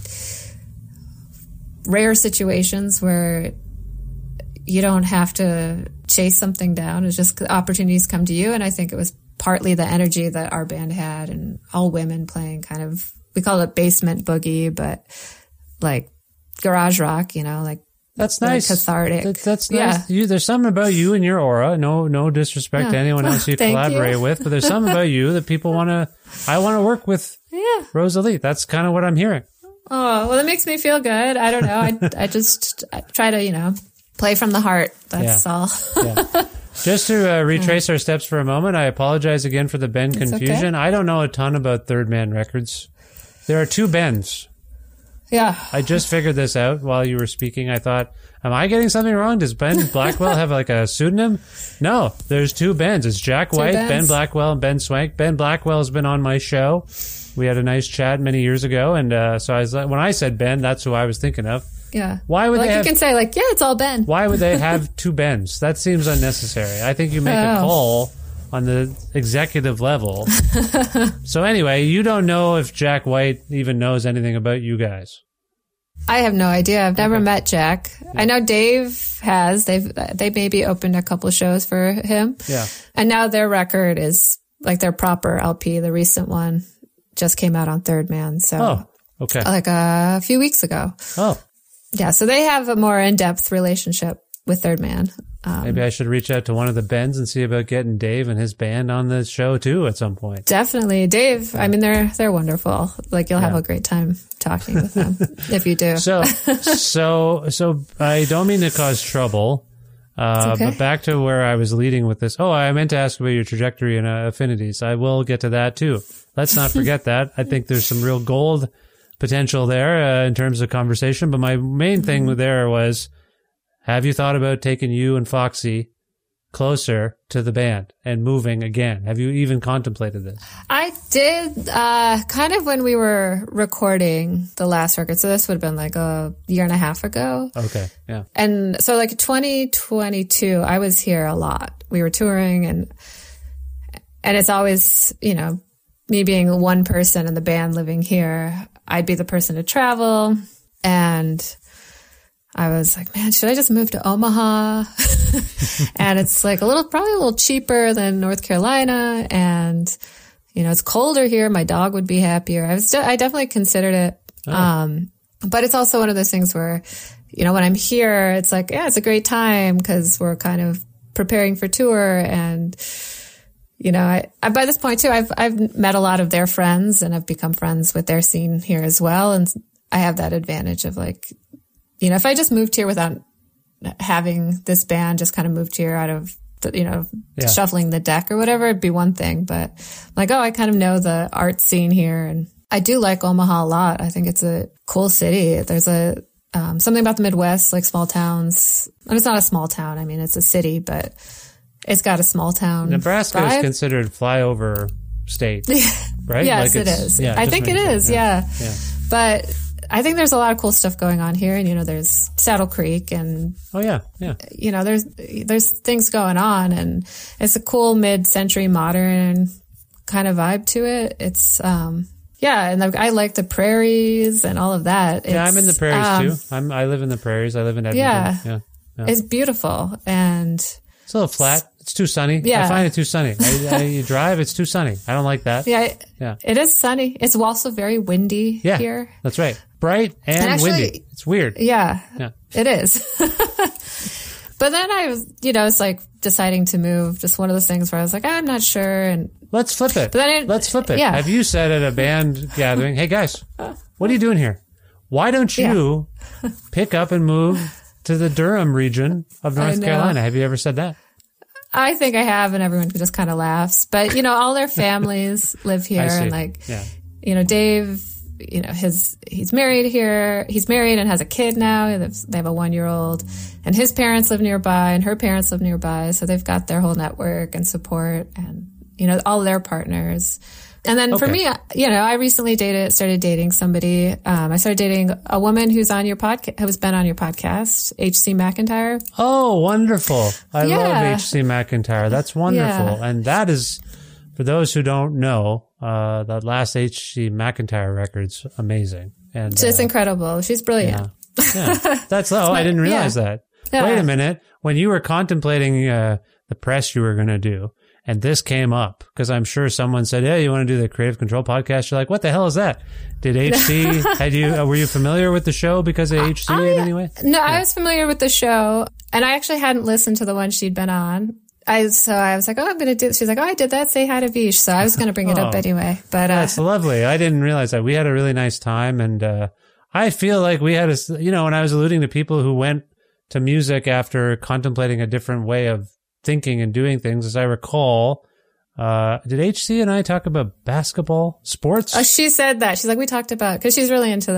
rare situations where you don't have to chase something down. It's just opportunities come to you. And I think it was partly the energy that our band had, and all women playing kind of, we call it basement boogie, but garage rock, that's nice. Cathartic. That's nice. Yeah. There's something about you and your aura. No disrespect to anyone else you collaborate with, but there's something about you that people I want to work with. Yeah. Rosalie. That's kind of what I'm hearing. Oh, well, it makes me feel good. I don't know. I try to, play from the heart. That's all. Yeah. Just to retrace our steps for a moment, I apologize again for the Ben confusion. Okay. I don't know a ton about Third Man Records. There are 2 Bens. Yeah. I just figured this out while you were speaking. I thought, am I getting something wrong? Does Ben Blackwell have like a pseudonym? No, there's two Bens. It's Jack White, Ben Blackwell, and Ben Swank. Ben Blackwell has been on my show. We had a nice chat many years ago, and so I was like, when I said Ben, that's who I was thinking of. Yeah. Why would they have, you can say like, yeah, it's all Ben. Why would they have two Bens? That seems unnecessary. I think you make a call on the executive level. So anyway, you don't know if Jack White even knows anything about you guys. I have no idea. I've never met Jack. Yeah. I know Dave has. They maybe opened a couple of shows for him. Yeah. And now their record is like their proper LP. The recent one just came out on Third Man. So okay. Like a few weeks ago. Oh. Yeah, so they have a more in-depth relationship with Third Man. Maybe I should reach out to one of the Bens and see about getting Dave and his band on the show too at some point. Definitely. Dave, I mean, they're wonderful. Like, you'll have a great time talking with them if you do. So I don't mean to cause trouble, but back to where I was leading with this. Oh, I meant to ask about your trajectory and affinities. I will get to that too. Let's not forget that. I think there's some real gold potential there in terms of conversation. But my main thing there was, have you thought about taking you and Foxy closer to the band and moving again? Have you even contemplated this? I did kind of when we were recording the last record. So this would have been like a year and a half ago. Okay, yeah. And so like 2022, I was here a lot. We were touring and it's always, you know, me being one person in the band living here, I'd be the person to travel. And I was like, man, should I just move to Omaha? And it's like probably a little cheaper than North Carolina. And, you know, it's colder here. My dog would be happier. I definitely considered it. Oh. But it's also one of those things where, you know, when I'm here, it's like, yeah, it's a great time because we're kind of preparing for tour. And, you know, I by this point too, I've met a lot of their friends and I've become friends with their scene here as well. And I have that advantage of like, you know, if I just moved here without having this band, just kind of moved here out of, shuffling the deck or whatever, it'd be one thing. But like, I kind of know the art scene here. And I do like Omaha a lot. I think it's a cool city. There's something about the Midwest, like small towns. I mean, it's not a small town. I mean, it's a city, but it's got a small town. Nebraska vibe. is considered flyover state, right? Yes, it is. Yeah, I think it is. Yeah. But I think there's a lot of cool stuff going on here. And, you know, there's Saddle Creek and, you know, there's things going on and it's a cool mid-century modern kind of vibe to it. It's, and I like the prairies and all of that. I'm in the prairies too. I live in the prairies. I live in Edmonton. Yeah. It's beautiful and it's a little flat. It's too sunny. Yeah. I find it too sunny. You drive, it's too sunny. I don't like that. Yeah. It is sunny. It's also very windy here. That's right. Bright and actually, windy. It's weird. Yeah. It is. But then I was, you know, it's like deciding to move. Just one of those things where I was like, I'm not sure. And let's flip it. Let's flip it. Yeah. Have you said at a band gathering, hey guys, what are you doing here? Why don't you pick up and move to the Durham region of North Carolina? Have you ever said that? I think I have, and everyone just kind of laughs. But, you know, all their families live here. And like, you know, Dave, you know, he's married here. He's married and has a kid now. They have a 1-year-old and his parents live nearby and her parents live nearby. So they've got their whole network and support and, you know, all their partners. And then for me, you know, I recently started dating somebody. I started dating a woman who's on your podcast, who's been on your podcast, H.C. McIntyre. Oh, wonderful. I love H.C. McIntyre. That's wonderful. Yeah. And that is, for those who don't know, that last H.C. McIntyre record's amazing. And it's incredible. She's brilliant. Yeah. That's, I didn't realize that. Yeah. Wait a minute. When you were contemplating the press you were going to do, and this came up, because I'm sure someone said, hey, you want to do the Creative Control podcast? You're like, what the hell is that? Did HC, were you familiar with the show because of HC in any way? No, I was familiar with the show, and I actually hadn't listened to the one she'd been on. So I was like, I'm going to do, she's like, I did that. Say hi to Vish. So I was going to bring it up anyway. But that's lovely. I didn't realize that. We had a really nice time. And I feel like we had when I was alluding to people who went to music after contemplating a different way of thinking and doing things, as I recall, did HC and I talk about basketball, sports? Oh, she said that. She's like, we talked about, because she's really into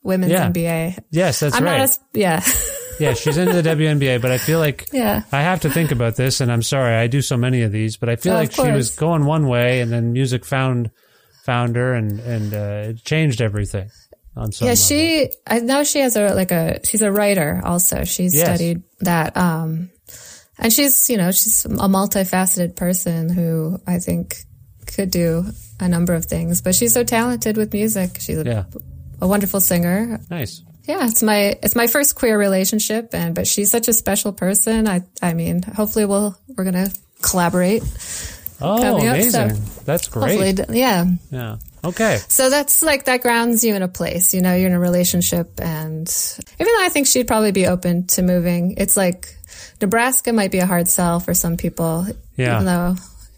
women's NBA. Yes, that's I'm right. Not yeah. Yeah, she's into the WNBA, but I feel like I have to think about this, and I'm sorry, I do so many of these, but I feel like she was going one way, and then music found her, and it changed everying on some level. I know she has she's a writer also. She's studied that, and she's a multifaceted person who I think could do a number of things, but she's so talented with music. She's a wonderful singer. Nice. Yeah, it's my first queer relationship, but she's such a special person. I mean, hopefully we're gonna collaborate. Oh, amazing! That's great. Yeah. Okay. So that's that grounds you in a place. You're in a relationship, and even though I think she'd probably be open to moving, it's like Nebraska might be a hard sell for some people. Yeah. Even though.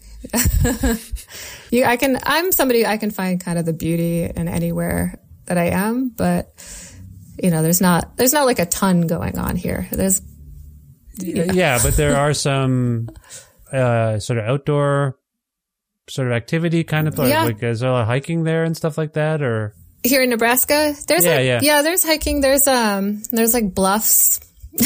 I'm somebody I can find kind of the beauty in anywhere that I am, but there's not like a ton going on here. There's but there are some sort of outdoor sort of activity kind of like is there a lot of hiking there and stuff like that, or here in Nebraska there's there's hiking, there's like bluffs.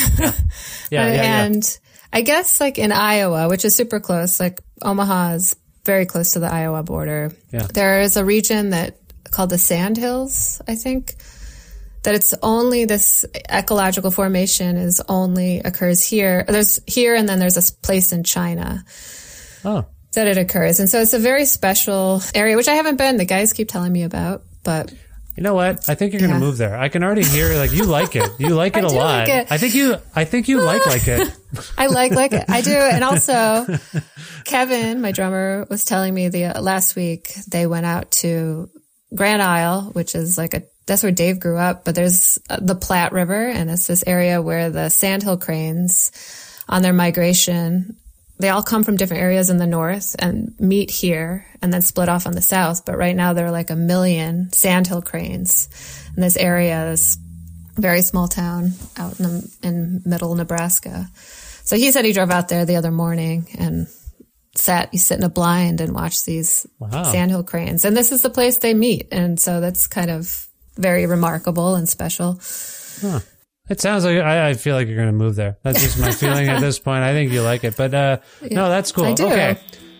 And I guess in Iowa, which is super close, Omaha is very close to the Iowa border. Yeah. There is a region called the Sandhills, I think, that it's only this ecological formation occurs here. There's here, and then there's a place in China that it occurs. And so it's a very special area, which I haven't been. The guys keep telling me about, but... You know what? I think you're going to move there. I can already hear you like it. You like it a lot. Like it. I think you like it. I like it. I do. And also Kevin, my drummer, was telling me last week they went out to Grand Isle, which is that's where Dave grew up, but there's the Platte River, and it's this area where the sandhill cranes on their migration, they all come from different areas in the north and meet here and then split off on the south. But right now there are 1 million sandhill cranes in this area, this very small town out in middle Nebraska. So he said he drove out there the other morning and you sit in a blind and watch these sandhill cranes. And this is the place they meet. And so that's kind of very remarkable and special. Huh. It sounds like I feel like you're going to move there. That's just my feeling at this point. I think you like it, but no, that's cool. I do. Okay.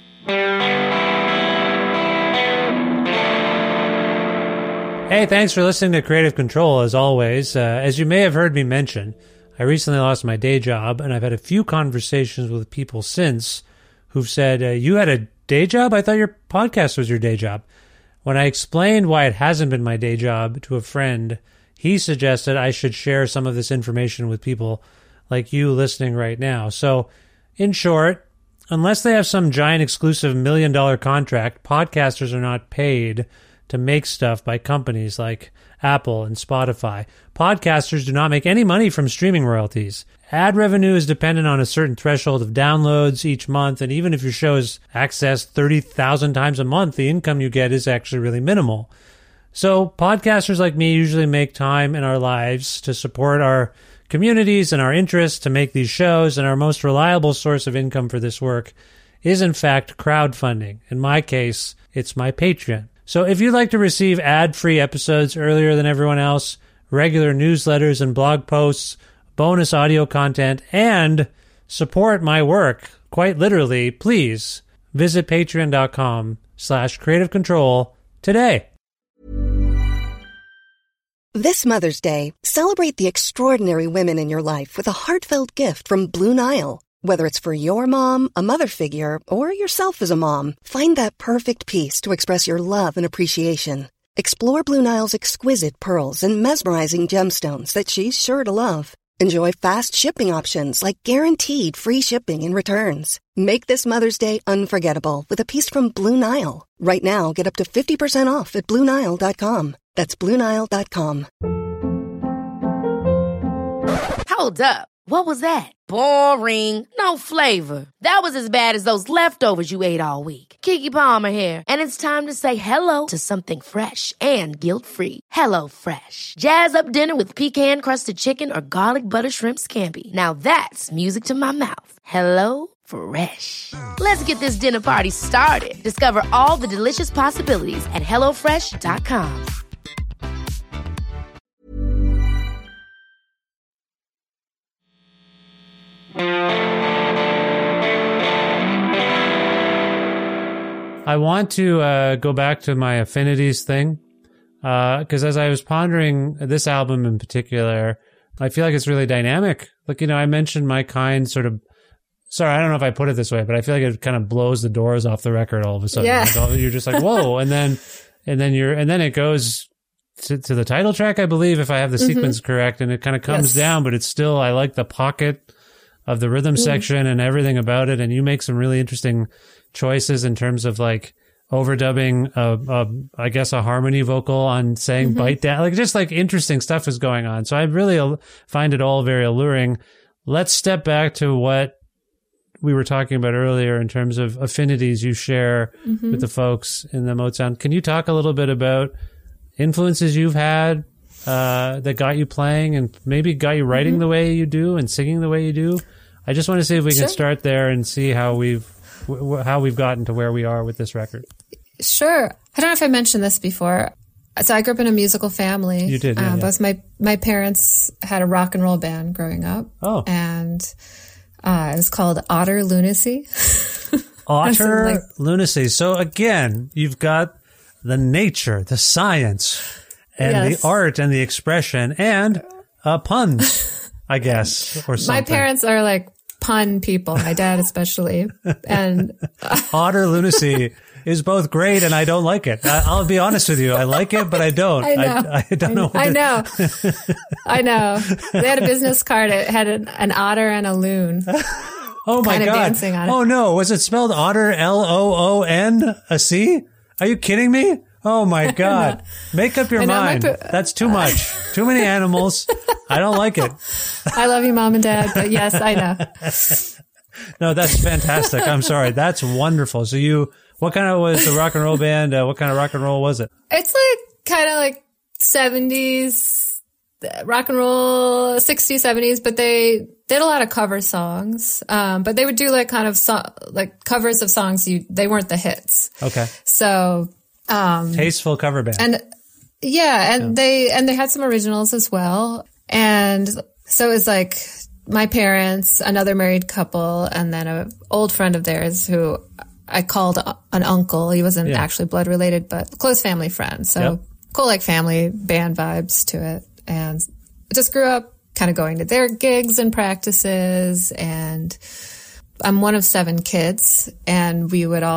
Hey, thanks for listening to Creative Control. As always, as you may have heard me mention, I recently lost my day job, and I've had a few conversations with people since who've said, "You had a day job? I thought your podcast was your day job." When I explained why it hasn't been my day job to a friend, he suggested I should share some of this information with people like you listening right now. So, in short, unless they have some giant exclusive $1 million contract, podcasters are not paid to make stuff by companies like Apple and Spotify. Podcasters do not make any money from streaming royalties. Ad revenue is dependent on a certain threshold of downloads each month, and even if your show is accessed 30,000 times a month, the income you get is actually really minimal. So podcasters like me usually make time in our lives to support our communities and our interests to make these shows, and our most reliable source of income for this work is in fact crowdfunding. In my case, it's my Patreon. So if you'd like to receive ad-free episodes earlier than everyone else, regular newsletters and blog posts, bonus audio content, and support my work, quite literally, please visit patreon.com/Creative Control today. This Mother's Day, celebrate the extraordinary women in your life with a heartfelt gift from Blue Nile. Whether it's for your mom, a mother figure, or yourself as a mom, find that perfect piece to express your love and appreciation. Explore Blue Nile's exquisite pearls and mesmerizing gemstones that she's sure to love. Enjoy fast shipping options like guaranteed free shipping and returns. Make this Mother's Day unforgettable with a piece from Blue Nile. Right now, get up to 50% off at BlueNile.com. That's BlueNile.com. Hold up. What was that? Boring. No flavor. That was as bad as those leftovers you ate all week. Keke Palmer here, and it's time to say hello to something fresh and guilt-free. Hello Fresh. Jazz up dinner with pecan-crusted chicken or garlic butter shrimp scampi. Now that's music to my mouth. Hello Fresh. Let's get this dinner party started. Discover all the delicious possibilities at HelloFresh.com. I want to go back to my affinities thing, because as I was pondering this album in particular, I feel like it's really dynamic. Like, I mentioned My Kind sort of, sorry, I don't know if I put it this way, but I feel like it kind of blows the doors off the record all of a sudden. Yeah. Like, you're just like, whoa. And then it goes to the title track, I believe, if I have the sequence correct, and it kind of comes down, but it's still, I like the pocket of the rhythm section and everything about it. And you make some really interesting choices in terms of like overdubbing, I guess, a harmony vocal on saying bite down, like just like interesting stuff is going on. So I really find it all very alluring. Let's step back to what we were talking about earlier in terms of affinities you share with the folks in the Motown. Can you talk a little bit about influences you've had that got you playing and maybe got you writing the way you do and singing the way you do? I just want to see if we can start there and see how we've gotten to where we are with this record. Sure. I don't know if I mentioned this before. So I grew up in a musical family. You did, yeah. Both my parents had a rock and roll band growing up. Oh. And it was called Otter Lunacy. Otter Lunacy. So again, you've got the nature, the science, and the art and the expression and puns, I guess, or something. My parents are like pun people, my dad especially. And Otter Lunacy is both great and I don't like it. I'll be honest with you. I like it, but I don't. I know. I don't know. I know. I know. They had a business card. It had an otter and a loon. Oh my God. Dancing on it. Oh no. Was it spelled otter? Loon? A C? Are you kidding me? Oh my God. Make up your mind. That's too much. Too many animals. I don't like it. I love you, Mom and Dad, but yes, I know. No, that's fantastic. I'm sorry. That's wonderful. So what kind of was the rock and roll band? What kind of rock and roll was it? It's like kind of like 70s rock and roll, 60s, 70s, but they did a lot of cover songs. But they would do like kind of like covers of songs they weren't the hits. Okay. So tasteful cover band. And they had some originals as well. And so it was like my parents, another married couple, and then an old friend of theirs who I called an uncle. He wasn't actually blood related, but close family friend. So cool, like family band vibes to it. And I just grew up kind of going to their gigs and practices. And I'm one of 7 kids, and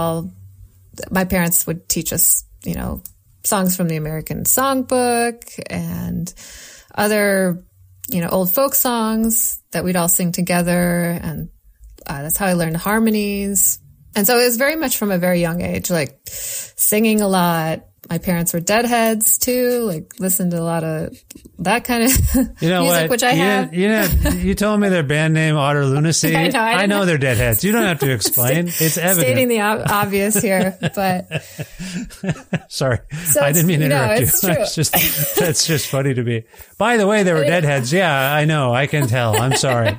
my parents would teach us, songs from the American Songbook and other, old folk songs that we'd all sing together. And that's how I learned harmonies. And so it was very much from a very young age, like singing a lot. My parents were Deadheads too, like listened to a lot of that kind of music, which I have. You told me their band name, Otter Lunacy. I know they're Deadheads. You don't have to explain. It's evident. Stating the obvious here, but. Sorry. I didn't mean to interrupt you. It's true. That's just funny to me. By the way, they were Deadheads. Yeah, I know. I can tell. I'm sorry.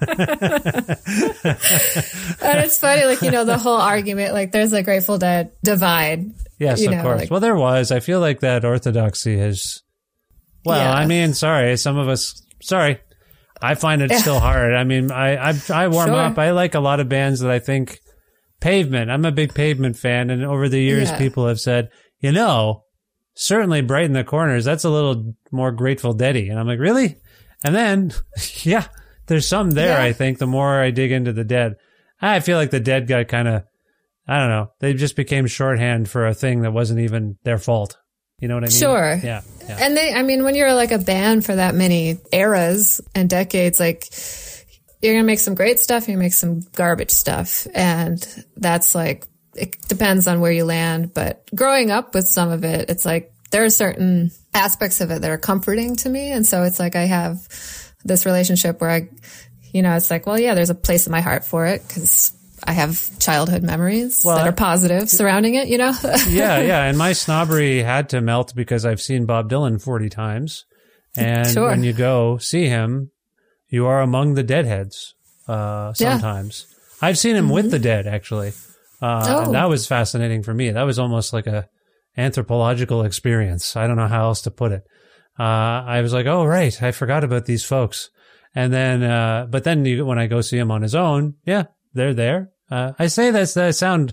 And it's funny, like, the whole argument, like there's a Grateful Dead divide. Yes, of course. Like, well, there was. I feel like that orthodoxy has. Well, I mean, some of us. I find it still hard. I mean, I warm up. I like a lot of bands that I think. Pavement. I'm a big Pavement fan, and over the years, people have said, certainly Brighten the Corners. That's a little more Grateful Dead-y, and I'm like, really? And then, there's some there. I think the more I dig into the Dead, I feel like the Dead got kind of. I don't know. They just became shorthand for a thing that wasn't even their fault. You know what I mean? Sure. Yeah. And when you're like a band for that many eras and decades, like you're going to make some great stuff, you're going to make some garbage stuff. And that's like, it depends on where you land. But growing up with some of it, it's like there are certain aspects of it that are comforting to me. And so it's like I have this relationship where it's like, well, there's a place in my heart for it because I have childhood memories that are positive surrounding it, Yeah. And my snobbery had to melt because I've seen Bob Dylan 40 times. And when you go see him, you are among the Deadheads sometimes. I've seen him with the Dead, actually. And that was fascinating for me. That was almost like a anthropological experience. I don't know how else to put it. I was like, oh, right. I forgot about these folks. And then, but then when I go see him on his own, they're there. I say that I sound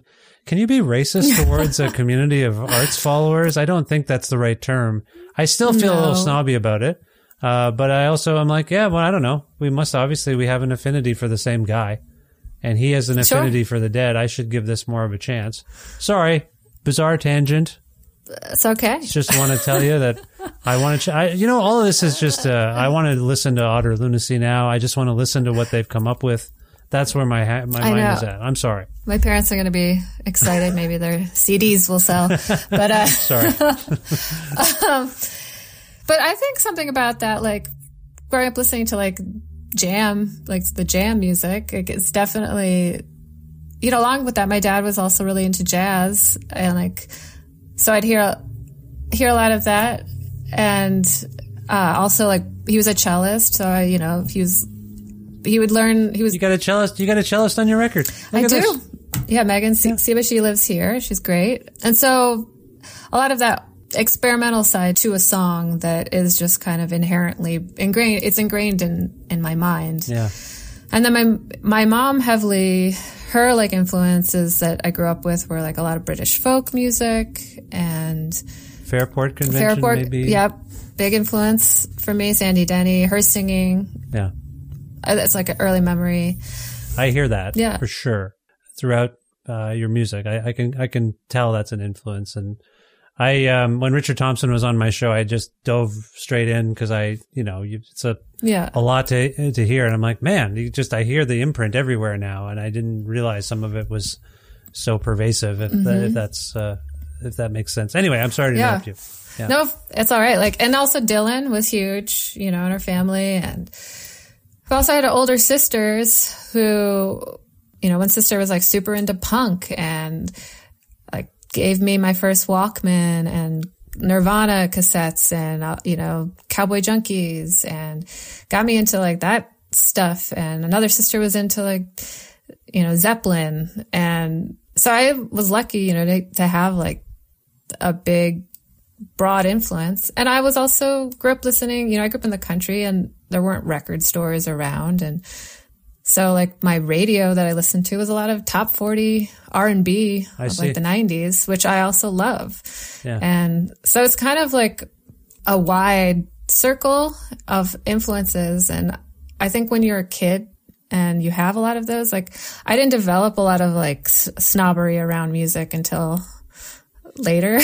Can you be racist towards a community of arts followers? I don't think that's the right term. I still feel a little snobby about it. But I also am like, yeah, well, I don't know. We have an affinity for the same guy. And he has an affinity for the dead. I should give this more of a chance. Sorry, bizarre tangent. It's okay. Just want to tell you that I want to, all of this is just, I want to listen to Otter Lunacy now. I just want to listen to what they've come up with. That's where my mind is at. I'm sorry. My parents are going to be excited. Maybe their CDs will sell. But, sorry. But I think something about that, like growing up listening to like jam, like the jam music, it's definitely, along with that, my dad was also really into jazz, and like, so I'd hear a lot of that. And, also like he was a cellist. So he would learn, you got a cellist on your record. I do. Yeah. Megan Siba, she lives here. She's great. And so a lot of that experimental side to a song that is just kind of inherently ingrained in my mind. Yeah. And then my mom her like influences that I grew up with were like a lot of British folk music and Fairport Convention, maybe. Yep. Big influence for me. Sandy Denny, her singing. Yeah. That's like an early memory. I hear that for sure throughout your music. I can tell that's an influence. And when Richard Thompson was on my show, I just dove straight in because it's a lot to hear. And I'm like, man, I hear the imprint everywhere now. And I didn't realize some of it was so pervasive, if that makes sense. Anyway, I'm sorry to interrupt you. Yeah. No, it's all right. Like, and also Dylan was huge, in our family. And we also had older sisters who, one sister was like super into punk and like gave me my first Walkman and Nirvana cassettes and, Cowboy Junkies and got me into like that stuff. And another sister was into like, Zeppelin. And so I was lucky, to have like a big, broad influence. And I was also grew up listening, I grew up in the country and there weren't record stores around. And so like my radio that I listened to was a lot of top 40 R&B of like the 90s, which I also love. Yeah. And so it's kind of like a wide circle of influences. And I think when you're a kid and you have a lot of those, like I didn't develop a lot of like snobbery around music until later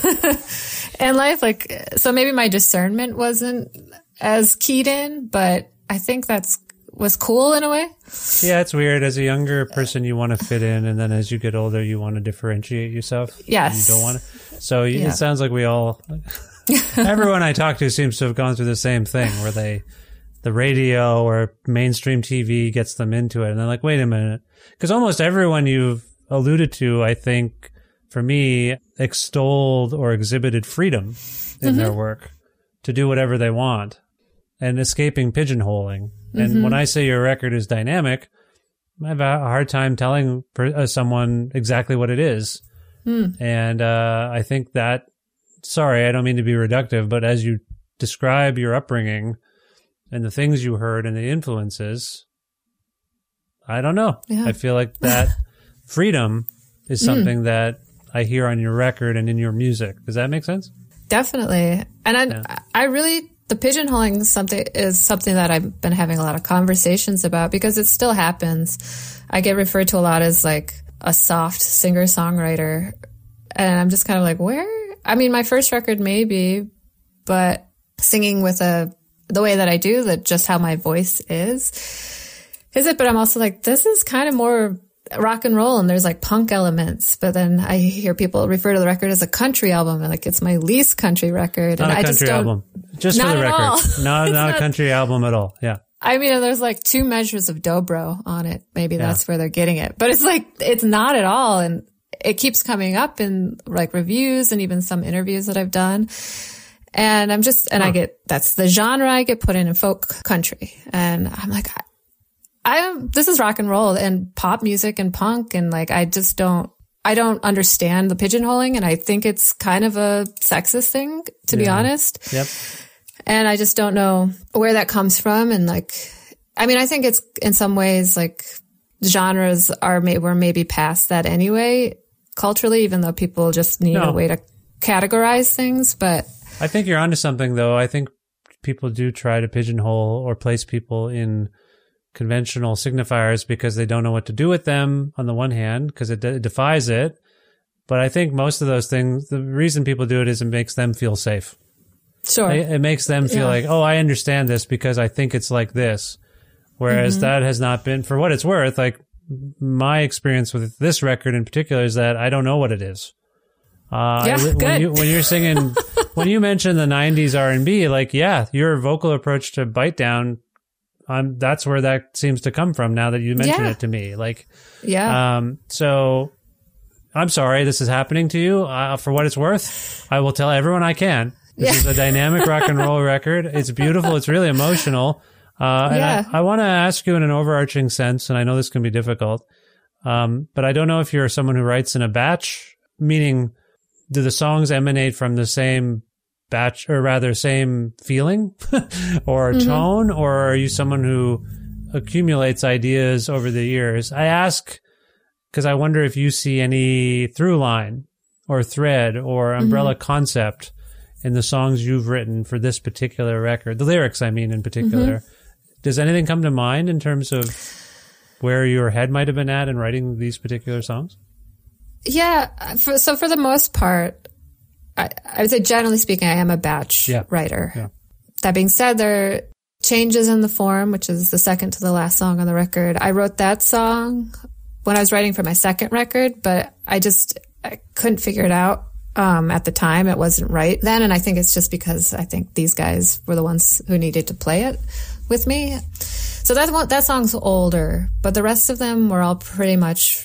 in life. Like, so maybe my discernment wasn't as keyed in, but I think was cool in a way. Yeah, it's weird. As a younger person, you want to fit in, and then as you get older, you want to differentiate yourself. Yes. You don't want to. So it sounds like we all, everyone I talk to seems to have gone through the same thing where the radio or mainstream TV gets them into it, and they're like, wait a minute. Because almost everyone you've alluded to, I think, for me, extolled or exhibited freedom in their work to do whatever they want and escaping pigeonholing. And when I say your record is dynamic, I have a hard time telling someone exactly what it is. And I think that, sorry, I don't mean to be reductive, but as you describe your upbringing and the things you heard and the influences, I don't know. Yeah. I feel like that freedom is something that I hear on your record and in your music. Does that make sense? Definitely. And I really, the pigeonholing is something that I've been having a lot of conversations about because it still happens. I get referred to a lot as like a soft singer-songwriter. And I'm just kind of like, where? I mean, my first record maybe, but singing with the way that I do, that just how my voice is it? But I'm also like, this is kind of more rock and roll and there's like punk elements, but then I hear people refer to the record as a country album and like it's my least country record. Not and a country album. Just for the record. Not a country album at all. Yeah. I mean, there's like 2 measures of dobro on it. Maybe that's where they're getting it, but it's like, it's not at all. And it keeps coming up in like reviews and even some interviews that I've done. And I'm just, and that's the genre I get put in folk country. And I'm like, this is rock and roll and pop music and punk. And like, I don't understand the pigeonholing. And I think it's kind of a sexist thing, to be honest. Yep. And I just don't know where that comes from. And like, I mean, I think it's in some ways like genres we're maybe past that anyway. culturally, even though people just need a way to categorize things. But I think you're onto something, though. I think people do try to pigeonhole or place people in conventional signifiers because they don't know what to do with them on the one hand, because it defies it. But I think most of those things, the reason people do it is it makes them feel safe. Sure. It makes them feel like, oh, I understand this because I think it's like this. Whereas that has not been, for what it's worth, like my experience with this record in particular is that I don't know what it is. Good. When you're singing, when you mention the 90s R&B, like, yeah, your vocal approach to Bite Down, that's where that seems to come from now that you mention it to me. Like, so I'm sorry this is happening to you. For what it's worth, I will tell everyone I can. This is a dynamic rock and roll record. It's beautiful. It's really emotional. And I want to ask you in an overarching sense, and I know this can be difficult, but I don't know if you're someone who writes in a batch, meaning do the songs emanate from the same batch, or rather same feeling or tone, or are you someone who accumulates ideas over the years? I ask because I wonder if you see any through line or thread or umbrella concept in the songs you've written for this particular record, the lyrics, I mean, in particular. Does anything come to mind in terms of where your head might have been at in writing these particular songs? Yeah. So for the most part, I would say generally speaking, I am a batch writer. Yeah. That being said, there are changes in the form, which is the second to the last song on the record. I wrote that song when I was writing for my second record, but I couldn't figure it out. At the time, it wasn't right then. And I think it's just because I think these guys were the ones who needed to play it with me. So that song's older, but the rest of them were all pretty much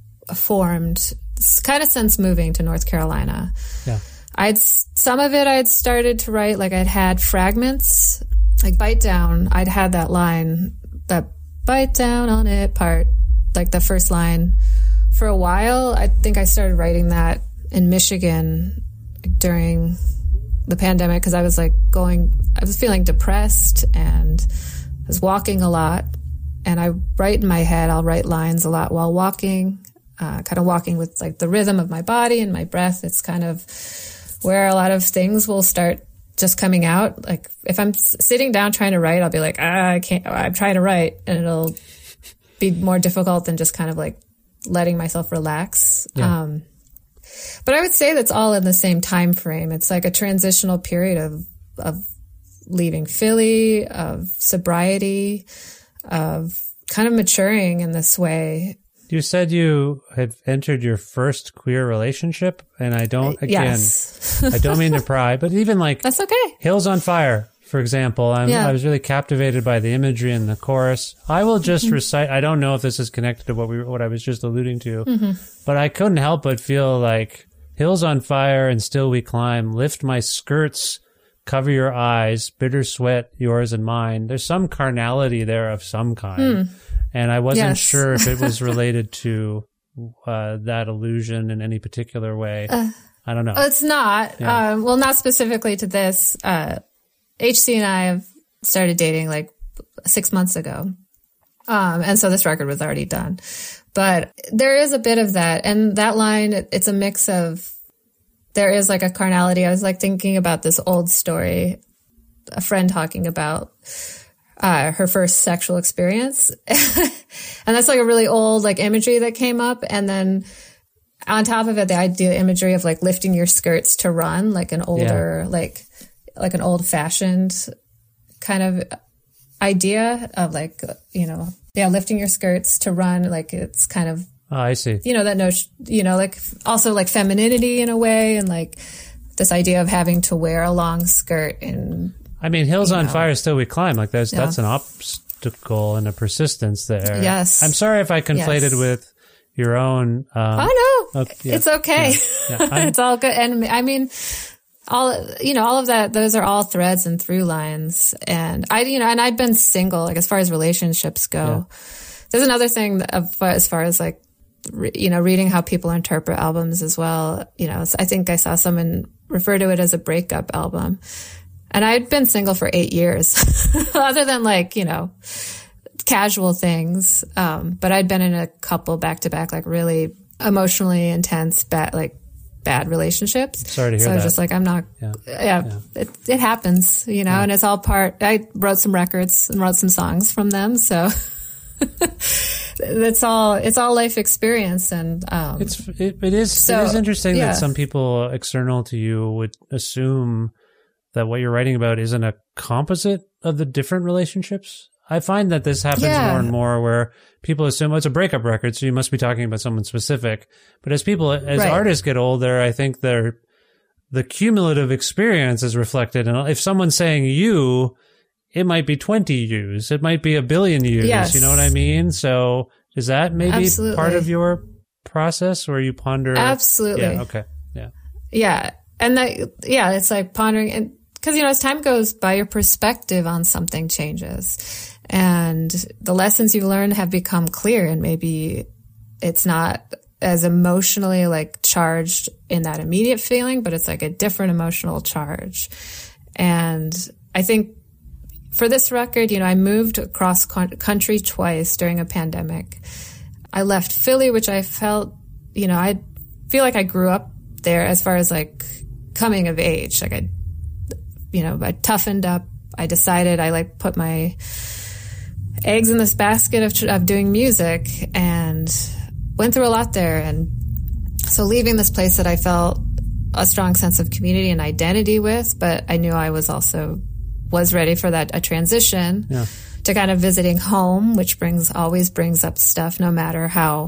formed kind of since moving to North Carolina. Yeah. Some of it I'd started to write, like I'd had fragments, like Bite Down. I'd had that line, that bite down on it part, like the first line for a while. I think I started writing that in Michigan during the pandemic because I was feeling depressed and I was walking a lot, and I write in my head, I'll write lines a lot while walking, kind of walking with like the rhythm of my body and my breath. It's kind of where a lot of things will start just coming out. Like if I'm sitting down trying to write, I'll be like, I can't, I'm trying to write, and it'll be more difficult than just kind of like letting myself relax. Yeah. But I would say that's all in the same time frame. It's like a transitional period of leaving Philly, of sobriety, of kind of maturing in this way. You said you had entered your first queer relationship, and I don't, again, I don't mean to pry, but even like that's okay. Hills on Fire, for example, I was really captivated by the imagery in the chorus. I will just recite, I don't know if this is connected to what I was just alluding to, but I couldn't help but feel like hills on fire and still we climb, lift my skirts, cover your eyes, bitter sweat, yours and mine. There's some carnality there of some kind. And I wasn't sure if it was related to that illusion in any particular way. I don't know. It's not. Yeah. Well, not specifically to this. HC and I have started dating like 6 months ago. And so this record was already done. But there is a bit of that. And that line, it's a mix of, there is like a carnality. I was like thinking about this old story, a friend talking about her first sexual experience. And that's like a really old like imagery that came up. And then on top of it, the idea imagery of like lifting your skirts to run, like an older, like an old fashioned kind of idea of like, lifting your skirts to run. Like it's kind of, I see. That notion, like also like femininity in a way. And like this idea of having to wear a long skirt. And I mean, hills on fire, still we climb. Like that's an obstacle and a persistence there. Yes. I'm sorry if I conflated with your own. Oh no, it's okay. Yeah. It's all good. And I mean, all of that, those are all threads and through lines. And and I'd been single, like as far as relationships go. Yeah. There's another thing as far as like, reading how people interpret albums as well. I think I saw someone refer to it as a breakup album. And I'd been single for 8 years, other than like, casual things. But I'd been in a couple back to back, like really emotionally intense, bad relationships. Sorry to hear so I was that. just like, I'm not, it happens, you know, and it's all I wrote some records and wrote some songs from them. So it's all life experience. And, it is interesting that some people external to you would assume that what you're writing about isn't a composite of the different relationships. I find that this happens more and more where people assume it's a breakup record, so you must be talking about someone specific. But as artists get older, I think the cumulative experience is reflected. And if someone's saying you, it might be 20 yous. It might be 1 billion yous. Yes. You know what I mean? So is that maybe part of your process where you ponder? Absolutely. Yeah. Okay. Yeah. Yeah. And it's like pondering, and because, you know, as time goes by, your perspective on something changes and the lessons you've learned have become clear, and maybe it's not as emotionally like charged in that immediate feeling, but it's like a different emotional charge. And I think for this record, you know, I moved across country twice during a pandemic. I left Philly, which I felt, you know, I feel like I grew up there as far as like coming of age. Like I toughened up. I decided I put my eggs in this basket of doing music, and went through a lot there. And so leaving this place that I felt a strong sense of community and identity with, but I knew I was ready for a transition to kind of visiting home, which always brings up stuff, no matter how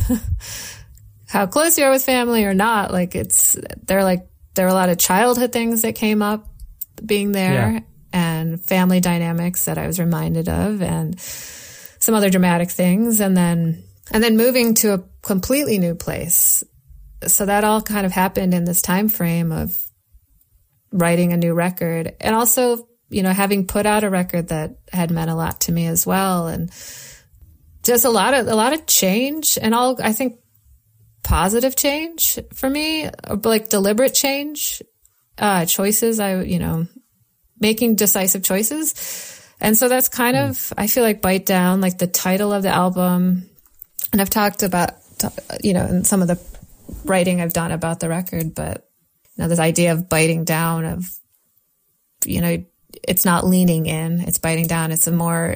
close you are with family or not. Like there are a lot of childhood things that came up being there, and family dynamics that I was reminded of, and some other dramatic things. And then moving to a completely new place. So that all kind of happened in this time frame of writing a new record, and also, you know, having put out a record that had meant a lot to me as well. And just a lot of change, and I think positive change for me, like deliberate change, choices, making decisive choices. And so that's kind of, I feel like Bite Down, like the title of the album. And I've talked about, you know, in some of the writing I've done about the record, but, you know, this idea of biting down, of, you know, it's not leaning in, it's biting down. It's a more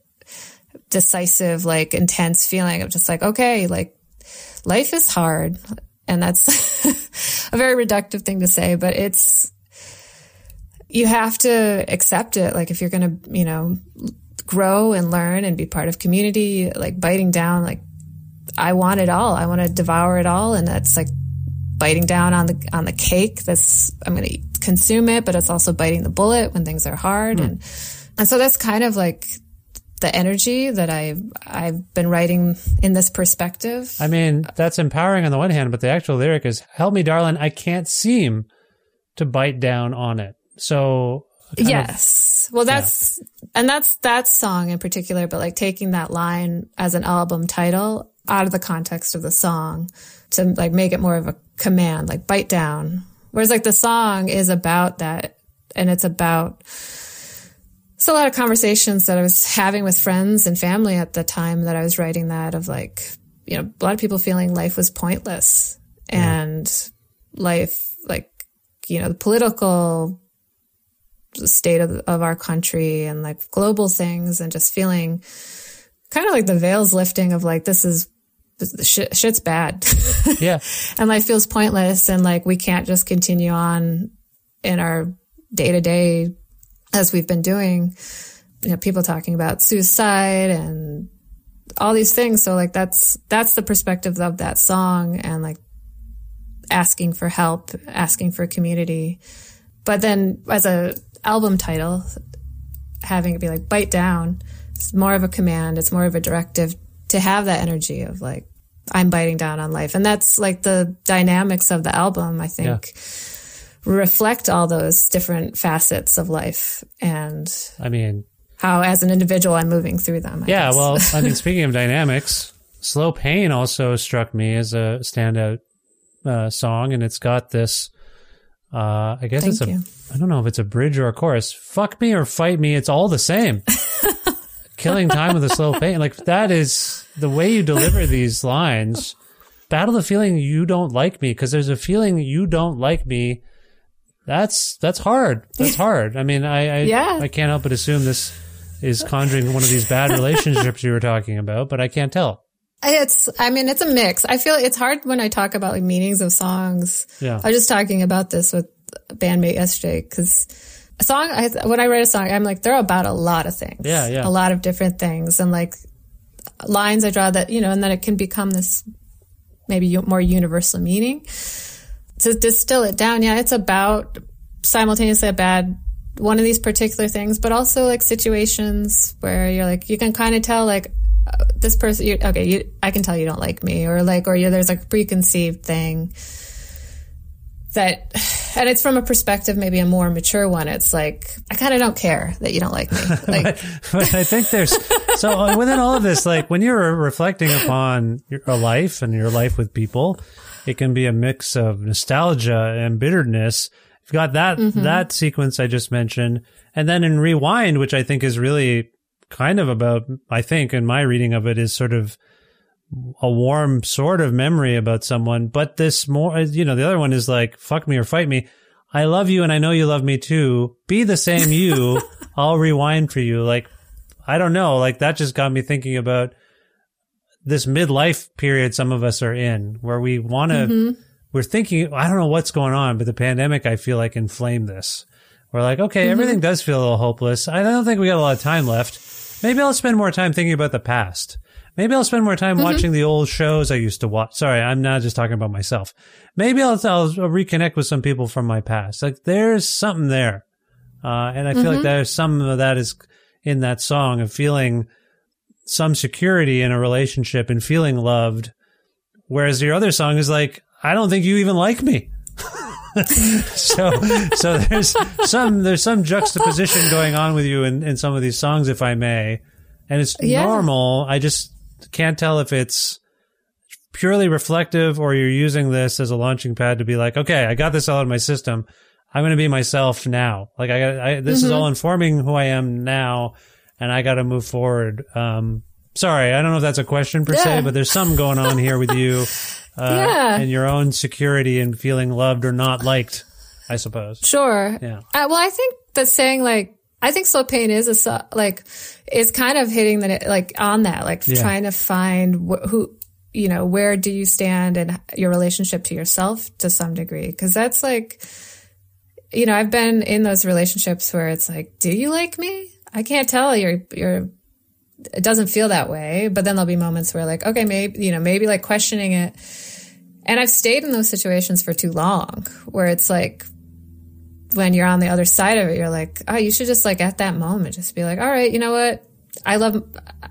decisive, like intense feeling of just like, okay, like life is hard. And that's a very reductive thing to say, but you have to accept it. Like if you're going to, you know, grow and learn and be part of community, like biting down, like I want it all. I want to devour it all. And that's like biting down on the cake. I'm going to consume it, but it's also biting the bullet when things are hard. And so that's kind of like the energy that I've been writing in this perspective. I mean, that's empowering on the one hand, but the actual lyric is, help me, darling, I can't seem to bite down on it. So well, that's that song in particular, but like taking that line as an album title out of the context of the song to like make it more of a command, like bite down. Whereas like the song is about that, and it's a lot of conversations that I was having with friends and family at the time that I was writing that, of like, you know, a lot of people feeling life was pointless, and life, like, you know, the political state of our country and like global things, and just feeling kind of like the veils lifting of like, shit's bad. Yeah. And life feels pointless, and like we can't just continue on in our day to day as we've been doing. You know, people talking about suicide and all these things. So like that's the perspective of that song, and like asking for help, asking for community. But then as a album title, having it be like bite down, it's more of a command, it's more of a directive to have that energy of like, I'm biting down on life. And that's like the dynamics of the album, I think, reflect all those different facets of life, and I mean, how as an individual I'm moving through them. I guess. Well, I mean, speaking of dynamics, Slow Pain also struck me as a standout song, and it's got this, I guess I don't know if it's a bridge or a chorus. Fuck me or fight me, it's all the same. Killing time with a slow pain. Like, that is the way you deliver these lines. battle the feeling you don't like me, because there's a feeling you don't like me. That's hard. That's hard. I mean, I can't help but assume this is conjuring one of these bad relationships you were talking about, but I can't tell. It's a mix. I feel it's hard when I talk about like meanings of songs. Yeah. I was just talking about this with a bandmate yesterday, because when I write a song, I'm like, they're about a lot of things. Yeah, yeah. A lot of different things. And like lines I draw that, and then it can become this maybe more universal meaning. To distill it down, it's about simultaneously one of these particular things, but also like situations where you're like, you can kind of tell like this person, I can tell you don't like me, or there's like a preconceived thing and it's from a perspective, maybe a more mature one. It's like, I kind of don't care that you don't like me. Like, but I think so within all of this, like when you're reflecting upon a life and your life with people, it can be a mix of nostalgia and bitterness. You've got that sequence I just mentioned. And then in Rewind, which I think is really kind of about, I think in my reading of it, is sort of a warm sort of memory about someone. But this more, the other one is like, fuck me or fight me. I love you and I know you love me too. Be the same you. I'll rewind for you. Like, I don't know. Like that just got me thinking about this midlife period some of us are in, where we want to, we're thinking, I don't know what's going on, but the pandemic, I feel like, inflamed this. We're like, okay, everything does feel a little hopeless. I don't think we got a lot of time left. Maybe I'll spend more time thinking about the past. Maybe I'll spend more time watching the old shows I used to watch. Sorry, I'm not just talking about myself. Maybe I'll reconnect with some people from my past. Like there's something there. And I feel like there's some of that is in that song of feeling some security in a relationship and feeling loved. Whereas your other song is like, I don't think you even like me. so there's some juxtaposition going on with you in some of these songs, if I may. And it's normal. I just can't tell if it's purely reflective or you're using this as a launching pad to be like, okay, I got this all in my system. I'm going to be myself now. Like this is all informing who I am now, and I got to move forward. Sorry, I don't know if that's a question per se, but there's something going on here with you, and your own security and feeling loved or not liked, I suppose. Sure. Yeah. Well, I think that saying like, I think Slow Pain is is kind of hitting on that, trying to find who, where do you stand in your relationship to yourself to some degree? Cause that's like, I've been in those relationships where it's like, do you like me? I can't tell. It doesn't feel that way. But then there'll be moments where like, okay, maybe like questioning it. And I've stayed in those situations for too long, where it's like, when you're on the other side of it, you're like, oh, you should just like at that moment, just be like, all right, you know what? I love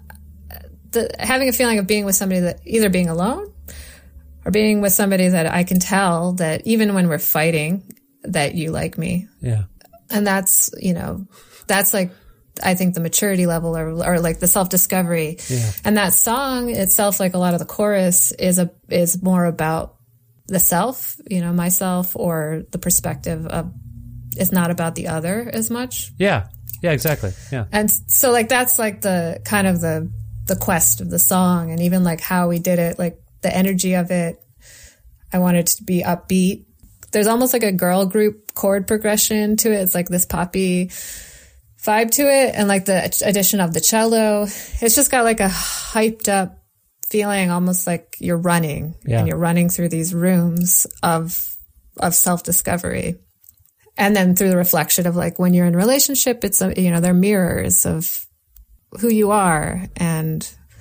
having a feeling of being with somebody, that either being alone or being with somebody that I can tell that even when we're fighting, that you like me. Yeah. And that's, that's like, I think the maturity level or like the self-discovery. Yeah. And that song itself, like a lot of the chorus is more about the self, myself, or the perspective of, it's not about the other as much. Yeah. Yeah, exactly. Yeah. And so like, that's like the kind of the quest of the song, and even like how we did it, like the energy of it. I wanted to be upbeat. There's almost like a girl group chord progression to it. It's like this poppy vibe to it. And like the addition of the cello, it's just got like a hyped up feeling, almost like you're running and you're running through these rooms of self-discovery. And then through the reflection of like, when you're in a relationship, it's, they're mirrors of who you are. And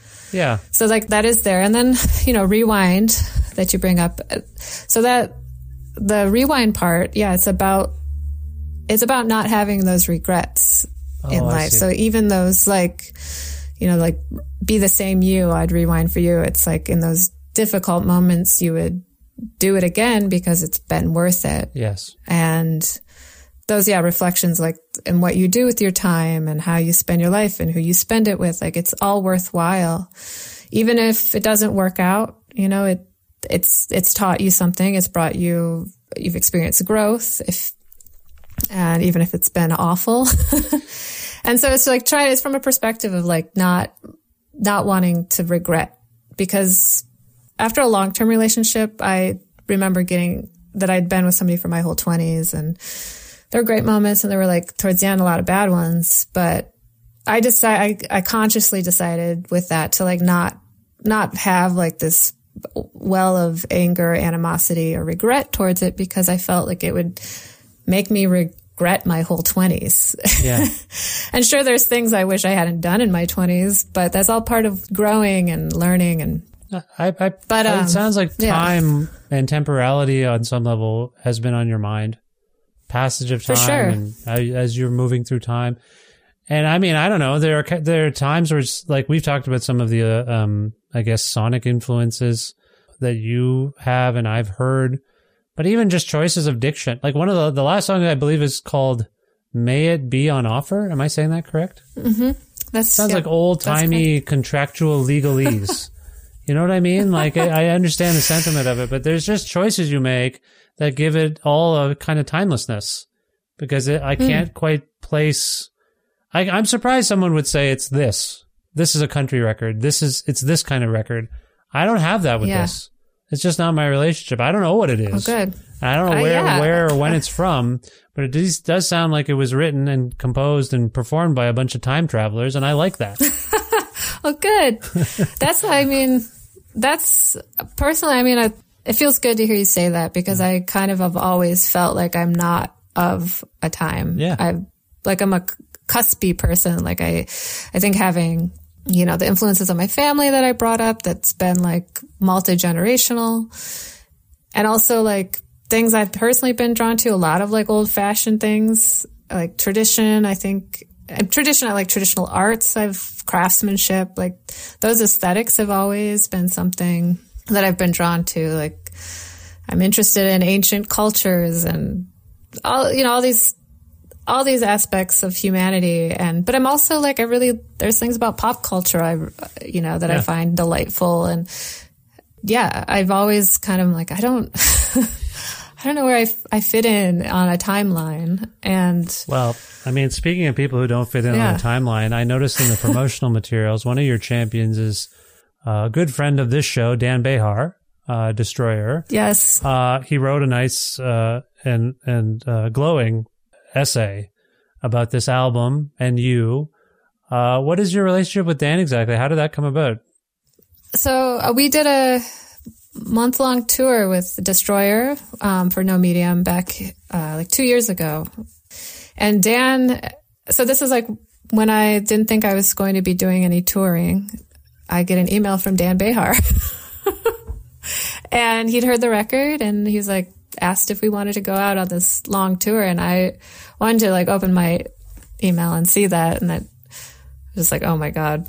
so like that is there. And then, Rewind that you bring up. So that the rewind part, it's about not having those regrets in life. So even those like, like be the same you, I'd rewind for you. It's like in those difficult moments, you would do it again because it's been worth it. Yes. And those, reflections like in what you do with your time and how you spend your life and who you spend it with, like it's all worthwhile. Even if it doesn't work out, it's taught you something. It's brought you've experienced growth, and even if it's been awful. And so it's like it's from a perspective of like not wanting to regret, because after a long-term relationship, I remember getting that I'd been with somebody for my whole 20s, and there were great moments and there were like towards the end a lot of bad ones, but I consciously decided with that to like not have like this well of anger, animosity, or regret towards it, because I felt like it would make me regret my whole 20s. Yeah. And sure, there's things I wish I hadn't done in my 20s, but that's all part of growing and learning. And it sounds like time and temporality on some level has been on your mind. Passage of time, for sure. And as you're moving through time. And I mean, I don't know. There are times where it's like we've talked about some of the, I guess, sonic influences that you have and I've heard, but even just choices of diction. Like one of the last song I believe is called "May It Be on Offer." Am I saying that correct? Mm-hmm. That sounds like old timey contractual legalese. You know what I mean? Like I understand the sentiment of it, but there's just choices you make that give it all a kind of timelessness, because I can't quite place. I'm surprised someone would say it's this. This is a country record. It's this kind of record. I don't have that with this. It's just not my relationship. I don't know what it is. Oh, good. I don't know where or when it's from, but it does sound like it was written and composed and performed by a bunch of time travelers, and I like that. Oh, good. It feels good to hear you say that, because I kind of have always felt like I'm not of a time. Yeah. I'm a cuspy person. Like I think having, the influences of my family that I brought up, that's been like multi-generational, and also like things I've personally been drawn to, a lot of like old fashioned things, like tradition. I like traditional arts. Craftsmanship, like those aesthetics have always been something that I've been drawn to. Like I'm interested in ancient cultures and all these aspects of humanity. But I'm also like, there's things about pop culture I find delightful. And I've always kind of like, I don't know where I fit in on a timeline. And well, I mean, speaking of people who don't fit in on a timeline, I noticed in the promotional materials, one of your champions is a good friend of this show, Dan Behar, Destroyer. Yes. He wrote a nice and glowing essay about this album and you. What is your relationship with Dan exactly? How did that come about? So we did a month-long tour with Destroyer for No Medium back like 2 years ago. And Dan, so this is like when I didn't think I was going to be doing any touring, I get an email from Dan Behar. And he'd heard the record and he's like, asked if we wanted to go out on this long tour. And I wanted to like open my email and see that. And that was like, oh my God.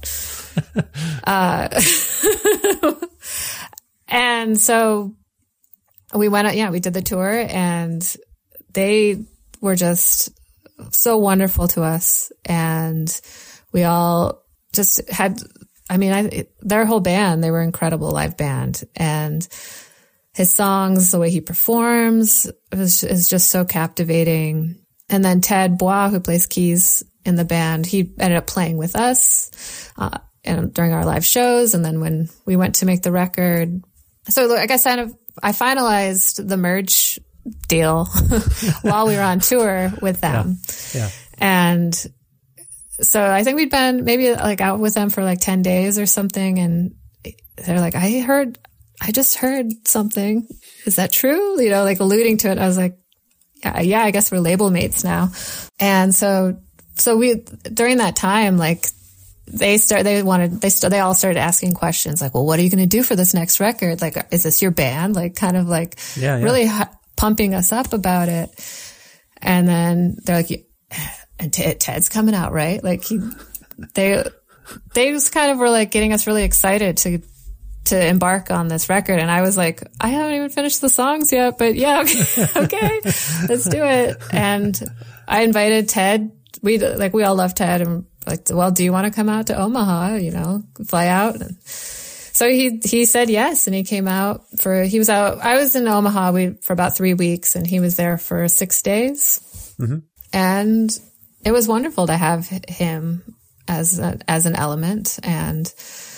And so we went out, we did the tour, and they were just so wonderful to us. And we all just had, their whole band, they were an incredible live band. And his songs, the way he performs is just so captivating. And then Ted Bois, who plays keys in the band, he ended up playing with us and during our live shows. And then when we went to make the record, so I guess I finalized the merch deal while we were on tour with them. Yeah. And so I think we'd been maybe like out with them for like 10 days or something. And they're like, I just heard something. Is that true? Like alluding to it. I was like, yeah, I guess we're label mates now. And so we, during that time, like they all started asking questions like, well, what are you going to do for this next record? Like, is this your band? Like kind of like really pumping us up about it. And then they're like, and Ted's coming out, right? Like they just kind of were like getting us really excited to embark on this record. And I was like, I haven't even finished the songs yet, but yeah, okay, let's do it. And I invited Ted. We all love Ted, and like, well, do you want to come out to Omaha, fly out? And so he said yes. And he came out I was in Omaha for about 3 weeks, and he was there for 6 days. Mm-hmm. And it was wonderful to have him as an element. And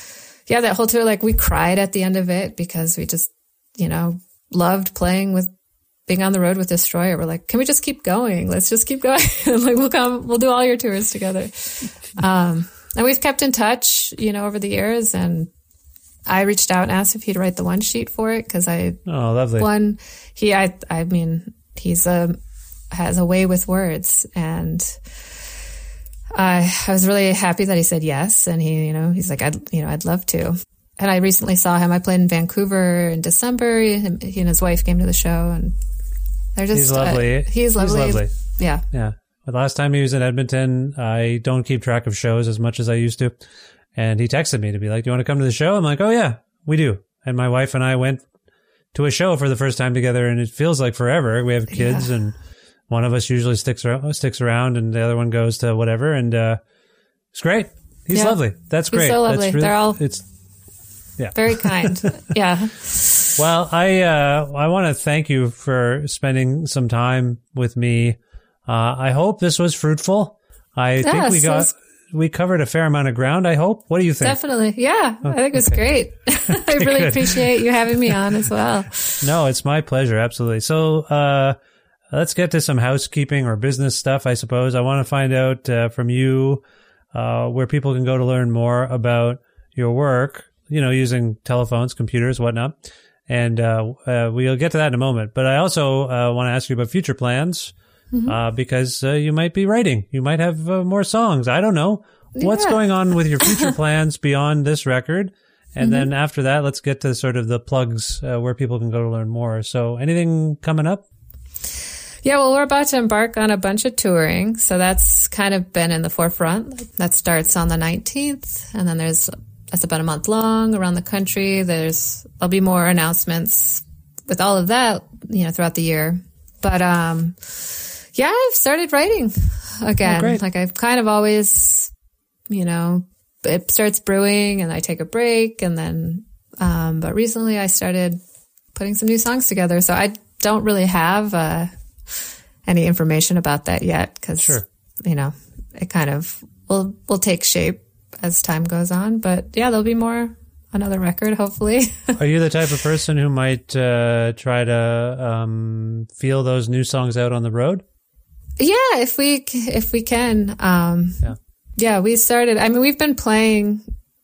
yeah, that whole tour, like we cried at the end of it because we just, loved playing with being on the road with Destroyer. We're like, can we just keep going? Let's just keep going. Like we'll do all your tours together. And we've kept in touch, over the years. And I reached out and asked if he'd write the one sheet for it because lovely. He's has a way with words, and I was really happy that he said yes. And he's like, I'd love to. And I recently saw him. I played in Vancouver in December. He and his wife came to the show, and they're just he's lovely. He's lovely. Yeah. Yeah. The last time he was in Edmonton, I don't keep track of shows as much as I used to. And he texted me to be like, do you want to come to the show? I'm like, oh yeah, we do. And my wife and I went to a show for the first time together, and it feels like forever. We have kids, and one of us usually sticks around and the other one goes to whatever. And it's great. He's lovely. That's great. He's so lovely. They're all very kind. Yeah. Well, I want to thank you for spending some time with me. I hope this was fruitful. I think we covered a fair amount of ground, I hope. What do you think? Definitely. Yeah. I think it was great. I really appreciate you having me on as well. No, it's my pleasure. Absolutely. So, let's get to some housekeeping or business stuff, I suppose. I want to find out from you where people can go to learn more about your work, using telephones, computers, whatnot. And we'll get to that in a moment. But I also want to ask you about future plans. Because you might be writing. You might have more songs. I don't know. What's going on with your future plans beyond this record? And then after that, let's get to sort of the plugs where people can go to learn more. So anything coming up? Yeah, well, we're about to embark on a bunch of touring. So that's kind of been in the forefront. That starts on the 19th. And then that's about a month long around the country. There'll be more announcements with all of that, throughout the year. But, yeah, I've started writing again. Oh, like I've kind of always, it starts brewing and I take a break, and then, but recently I started putting some new songs together. So I don't really have any information about that yet because, it kind of will take shape as time goes on. But yeah, there'll be another record, hopefully. Are you the type of person who might try to feel those new songs out on the road? Yeah, if we can. Yeah, we started. I mean, we've been playing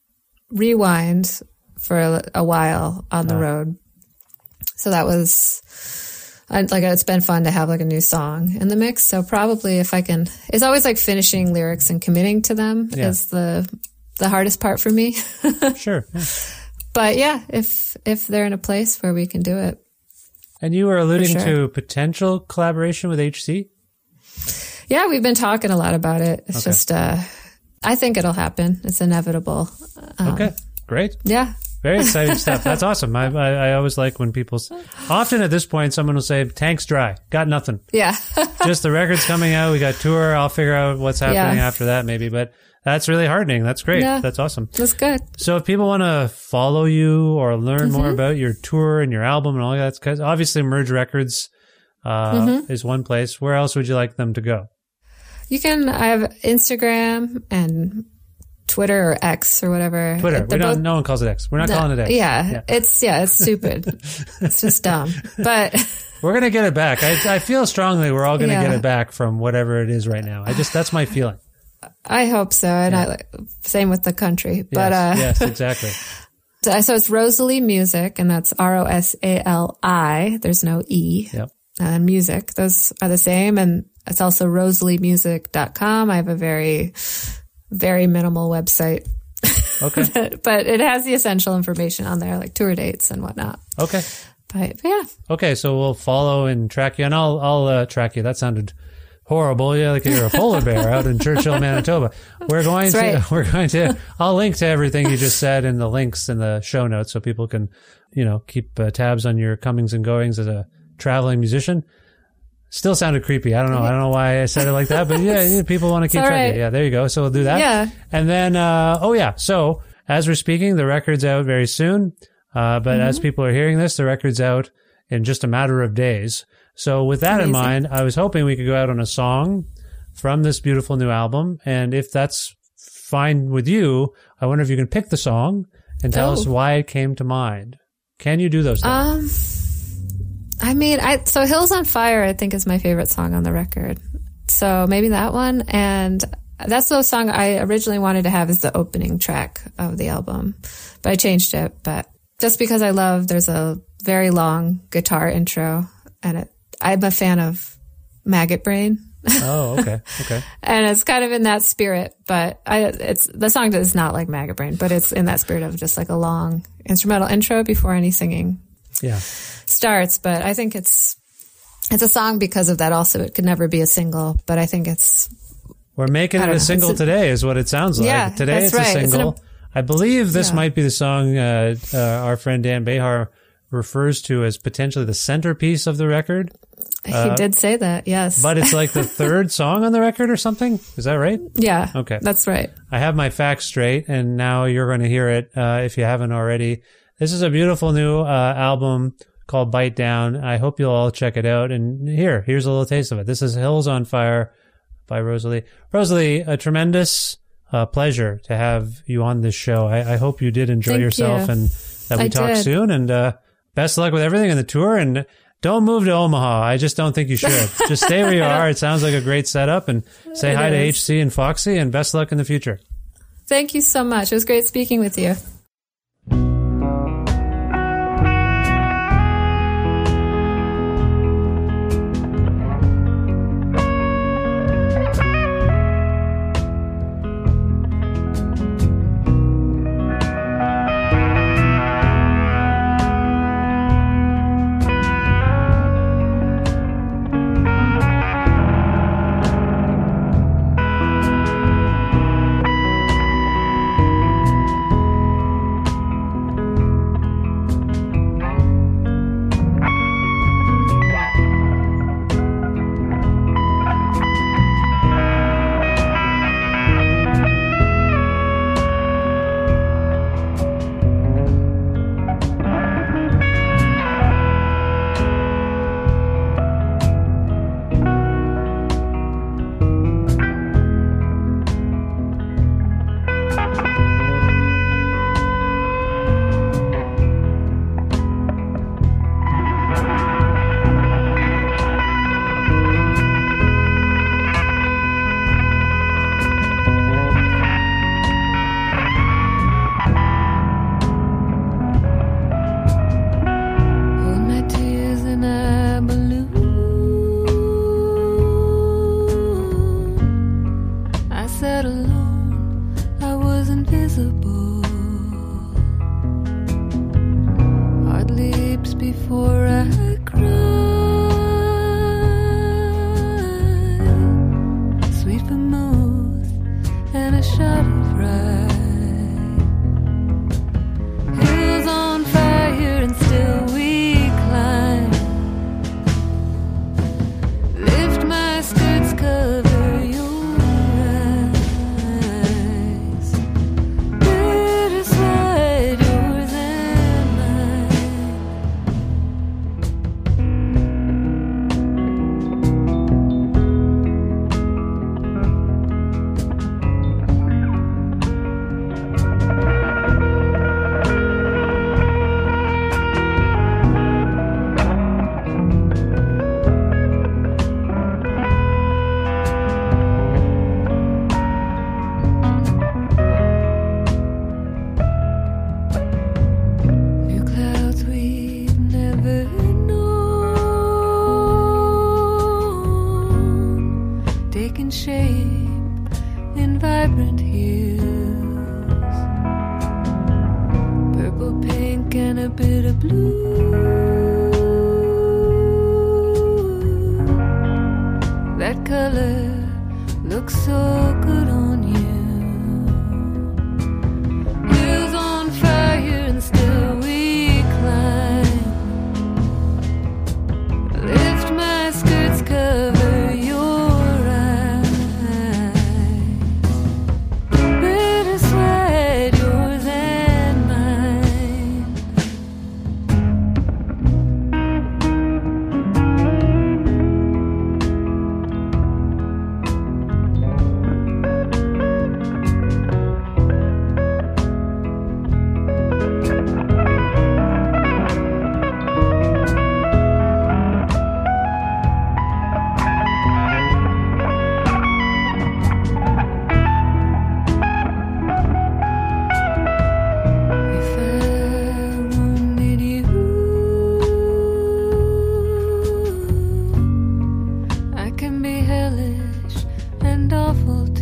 Rewind for a while on the road, so that was it's been fun to have like a new song in the mix. So probably if I can, it's always like finishing lyrics and committing to them is the hardest part for me. Sure. Yeah. But yeah, if they're in a place where we can do it. And you were alluding to potential collaboration with HC? Yeah, we've been talking a lot about it. It's just, I think it'll happen. It's inevitable. Okay, great. Yeah. Very exciting stuff. That's awesome. I always like when often at this point, someone will say, tank's dry, got nothing. Yeah. Just the record's coming out. We got tour. I'll figure out what's happening after that maybe. But that's really heartening. That's great. Yeah, that's awesome. That's good. So if people want to follow you or learn more about your tour and your album and all that, because obviously Merge Records is one place. Where else would you like them to go? I have Instagram and Twitter or X or whatever. Twitter. No one calls it X. We're not calling it X. Yeah. It's stupid. It's just dumb. But we're going to get it back. I feel strongly we're all going to get it back from whatever it is right now. that's my feeling. I hope so. And same with the country. But, yes, exactly. So it's Rosalie Music, and that's ROSALI. There's no E. Yep. Music. Those are the same. And it's also rosaliemusic.com. I have a very, very minimal website. Okay. But it has the essential information on there, like tour dates and whatnot. Okay. But yeah. Okay. So we'll follow and track you, and I'll track you. That sounded horrible. Yeah. Like you're a polar bear out in Churchill, Manitoba. I'll link to everything you just said in the links in the show notes so people can, keep tabs on your comings and goings as a traveling musician. Still sounded creepy. I don't know why I said it like that, but yeah, people want to keep track of it. Yeah, there you go. So we'll do that. Yeah. And then, so as we're speaking, the record's out very soon. But as people are hearing this, the record's out in just a matter of days. So with that in mind, I was hoping we could go out on a song from this beautiful new album. And if that's fine with you, I wonder if you can pick the song and tell us why it came to mind. Can you do those things? I mean, so Hills on Fire, I think, is my favorite song on the record. So maybe that one. And that's the song I originally wanted to have as the opening track of the album, but I changed it. But just because there's a very long guitar intro, and I'm a fan of Maggot Brain. Oh, okay. And it's kind of in that spirit, but the song is not like Maggot Brain, but it's in that spirit of just like a long instrumental intro before any singing starts. But I think it's a song because of that. Also, it could never be a single, but I think we're making it a single today is what it sounds like. Yeah, today it's right. a single. I believe this might be the song our friend Dan Behar refers to as potentially the centerpiece of the record. He did say that, yes. But it's like the third song on the record or something? Is that right? Yeah. Okay. That's right. I have my facts straight, and now you're going to hear it if you haven't already. This is a beautiful new album called Bite Down. I hope you'll all check it out. And here's a little taste of it. This is Hills on Fire by Rosalie. Rosalie, a tremendous pleasure to have you on this show. I hope you did enjoy yourself and that we talk soon. And best of luck with everything in the tour. And don't move to Omaha. I just don't think you should. Just stay where you are. It sounds like a great setup. And say hi to HC and Foxy, and best luck in the future. Thank you so much. It was great speaking with you.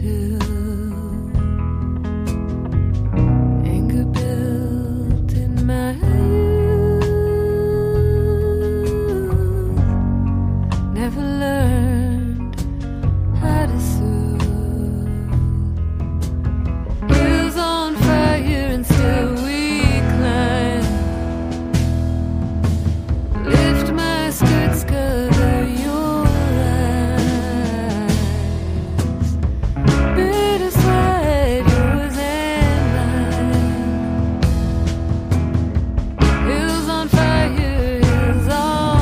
too. Anger built in my youth. Never learned how to soothe. Hills on fire and still we climb. Lift my skirts, cover your eyes. Bitter sweat, yours and mine. Hills on fire, hills on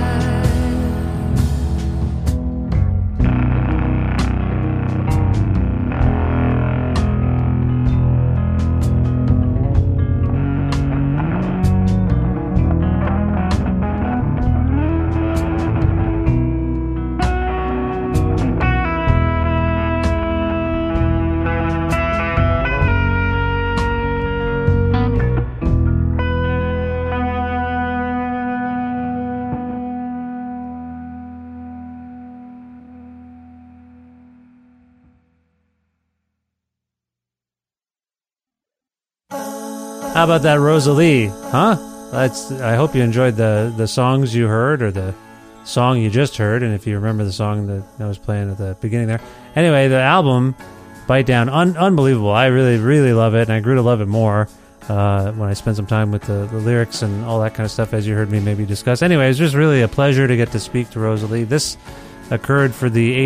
How about that, Rosalie? Huh? I hope you enjoyed the songs you heard, or the song you just heard, and if you remember the song that I was playing at the beginning there. Anyway, the album, Bite Down, unbelievable. I really, really love it, and I grew to love it more when I spent some time with the lyrics and all that kind of stuff, as you heard me maybe discuss. Anyway, it's just really a pleasure to get to speak to Rosalie. This occurred for the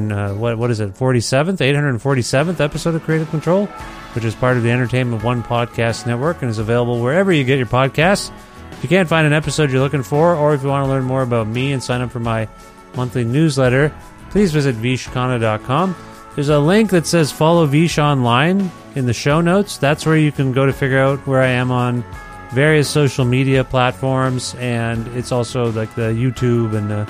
847th episode of Creative Control, which is part of the Entertainment One Podcast Network and is available wherever you get your podcasts. If you can't find an episode you're looking for, or if you want to learn more about me and sign up for my monthly newsletter, please visit vishkhanna.com. There's a link that says follow Vish online in the show notes. That's where you can go to figure out where I am on various social media platforms, and it's also like the YouTube and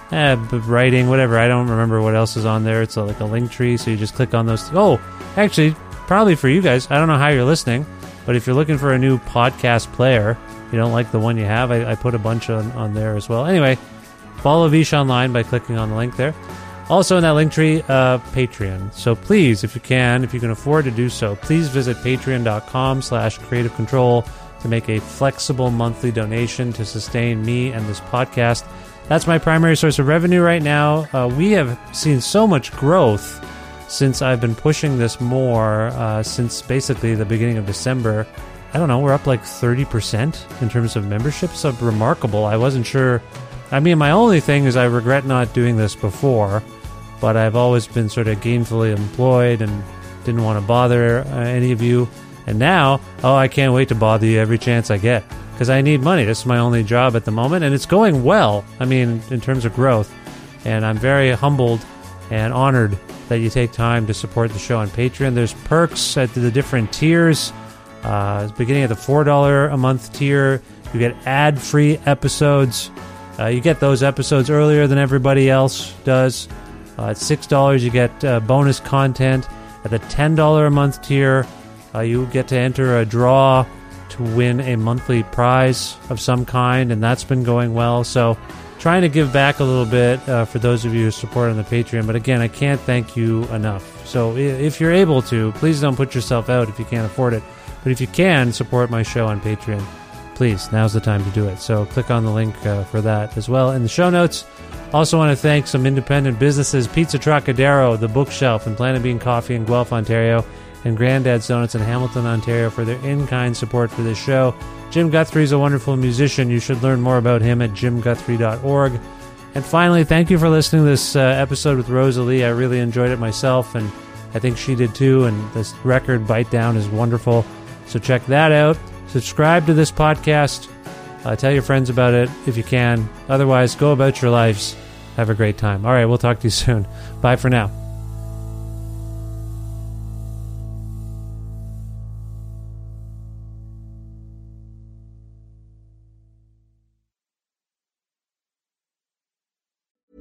writing, whatever. I don't remember what else is on there. It's like a link tree, so you just click on those. Oh, actually, probably for you guys, I don't know how you're listening, but if you're looking for a new podcast player, you don't like the one you have, I put a bunch on there as well. Anyway, follow Vish online by clicking on the link there. Also in that link tree, Patreon. So please, if you can afford to do so, please visit patreon.com/creative control to make a flexible monthly donation to sustain me and this podcast. That's my primary source of revenue right now. We have seen so much growth since I've been pushing this more, since basically the beginning of December. I don't know, we're up like 30% in terms of membership. So remarkable. I wasn't sure. I mean, my only thing is I regret not doing this before, but I've always been sort of gainfully employed and didn't want to bother any of you. And now, I can't wait to bother you every chance I get, because I need money. This is my only job at the moment, and it's going well, I mean, in terms of growth. And I'm very humbled and honored that you take time to support the show on Patreon. There's perks at the different tiers. Beginning at the $4 a month tier, you get ad-free episodes. You get those episodes earlier than everybody else does. At $6, you get bonus content. At the $10 a month tier, you get to enter a draw to win a monthly prize of some kind, and that's been going well. So trying to give back a little bit for those of you who support on the Patreon. But again, I can't thank you enough. So if you're able to, please don't put yourself out if you can't afford it. But if you can support my show on Patreon, please, now's the time to do it. So click on the link for that as well in the show notes. Also want to thank some independent businesses, Pizza Trocadero, The Bookshelf, and Planet Bean Coffee in Guelph, Ontario, and Granddad's Donuts in Hamilton, Ontario, for their in-kind support for this show. Jim Guthrie is a wonderful musician. You should learn more about him at jimguthrie.org. And finally, thank you for listening to this episode with Rosalie. I really enjoyed it myself, and I think she did too. And this record, Bite Down, is wonderful. So check that out. Subscribe to this podcast. Tell your friends about it if you can. Otherwise, go about your lives. Have a great time. All right, we'll talk to you soon. Bye for now.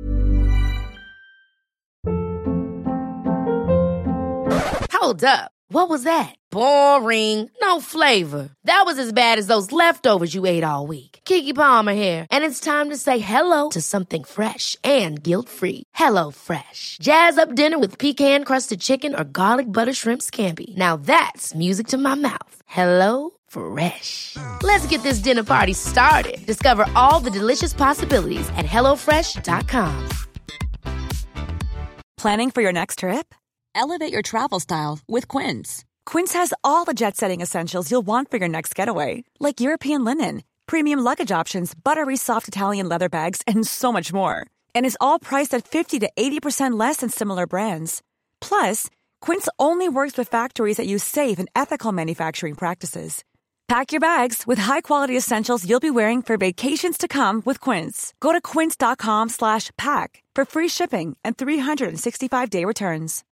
Hold up. What was that? Boring. No flavor. That was as bad as those leftovers you ate all week. Keke Palmer here, and it's time to say hello to something fresh and guilt-free. Hello Fresh. Jazz up dinner with pecan-crusted chicken or garlic butter shrimp scampi. Now that's music to my mouth. Hello Fresh. Let's get this dinner party started. Discover all the delicious possibilities at HelloFresh.com. Planning for your next trip? Elevate your travel style with Quince. Quince has all the jet-setting essentials you'll want for your next getaway, like European linen, premium luggage options, buttery soft Italian leather bags, and so much more. And is all priced at 50 to 80% less than similar brands. Plus, Quince only works with factories that use safe and ethical manufacturing practices. Pack your bags with high-quality essentials you'll be wearing for vacations to come with Quince. Go to quince.com/pack for free shipping and 365-day returns.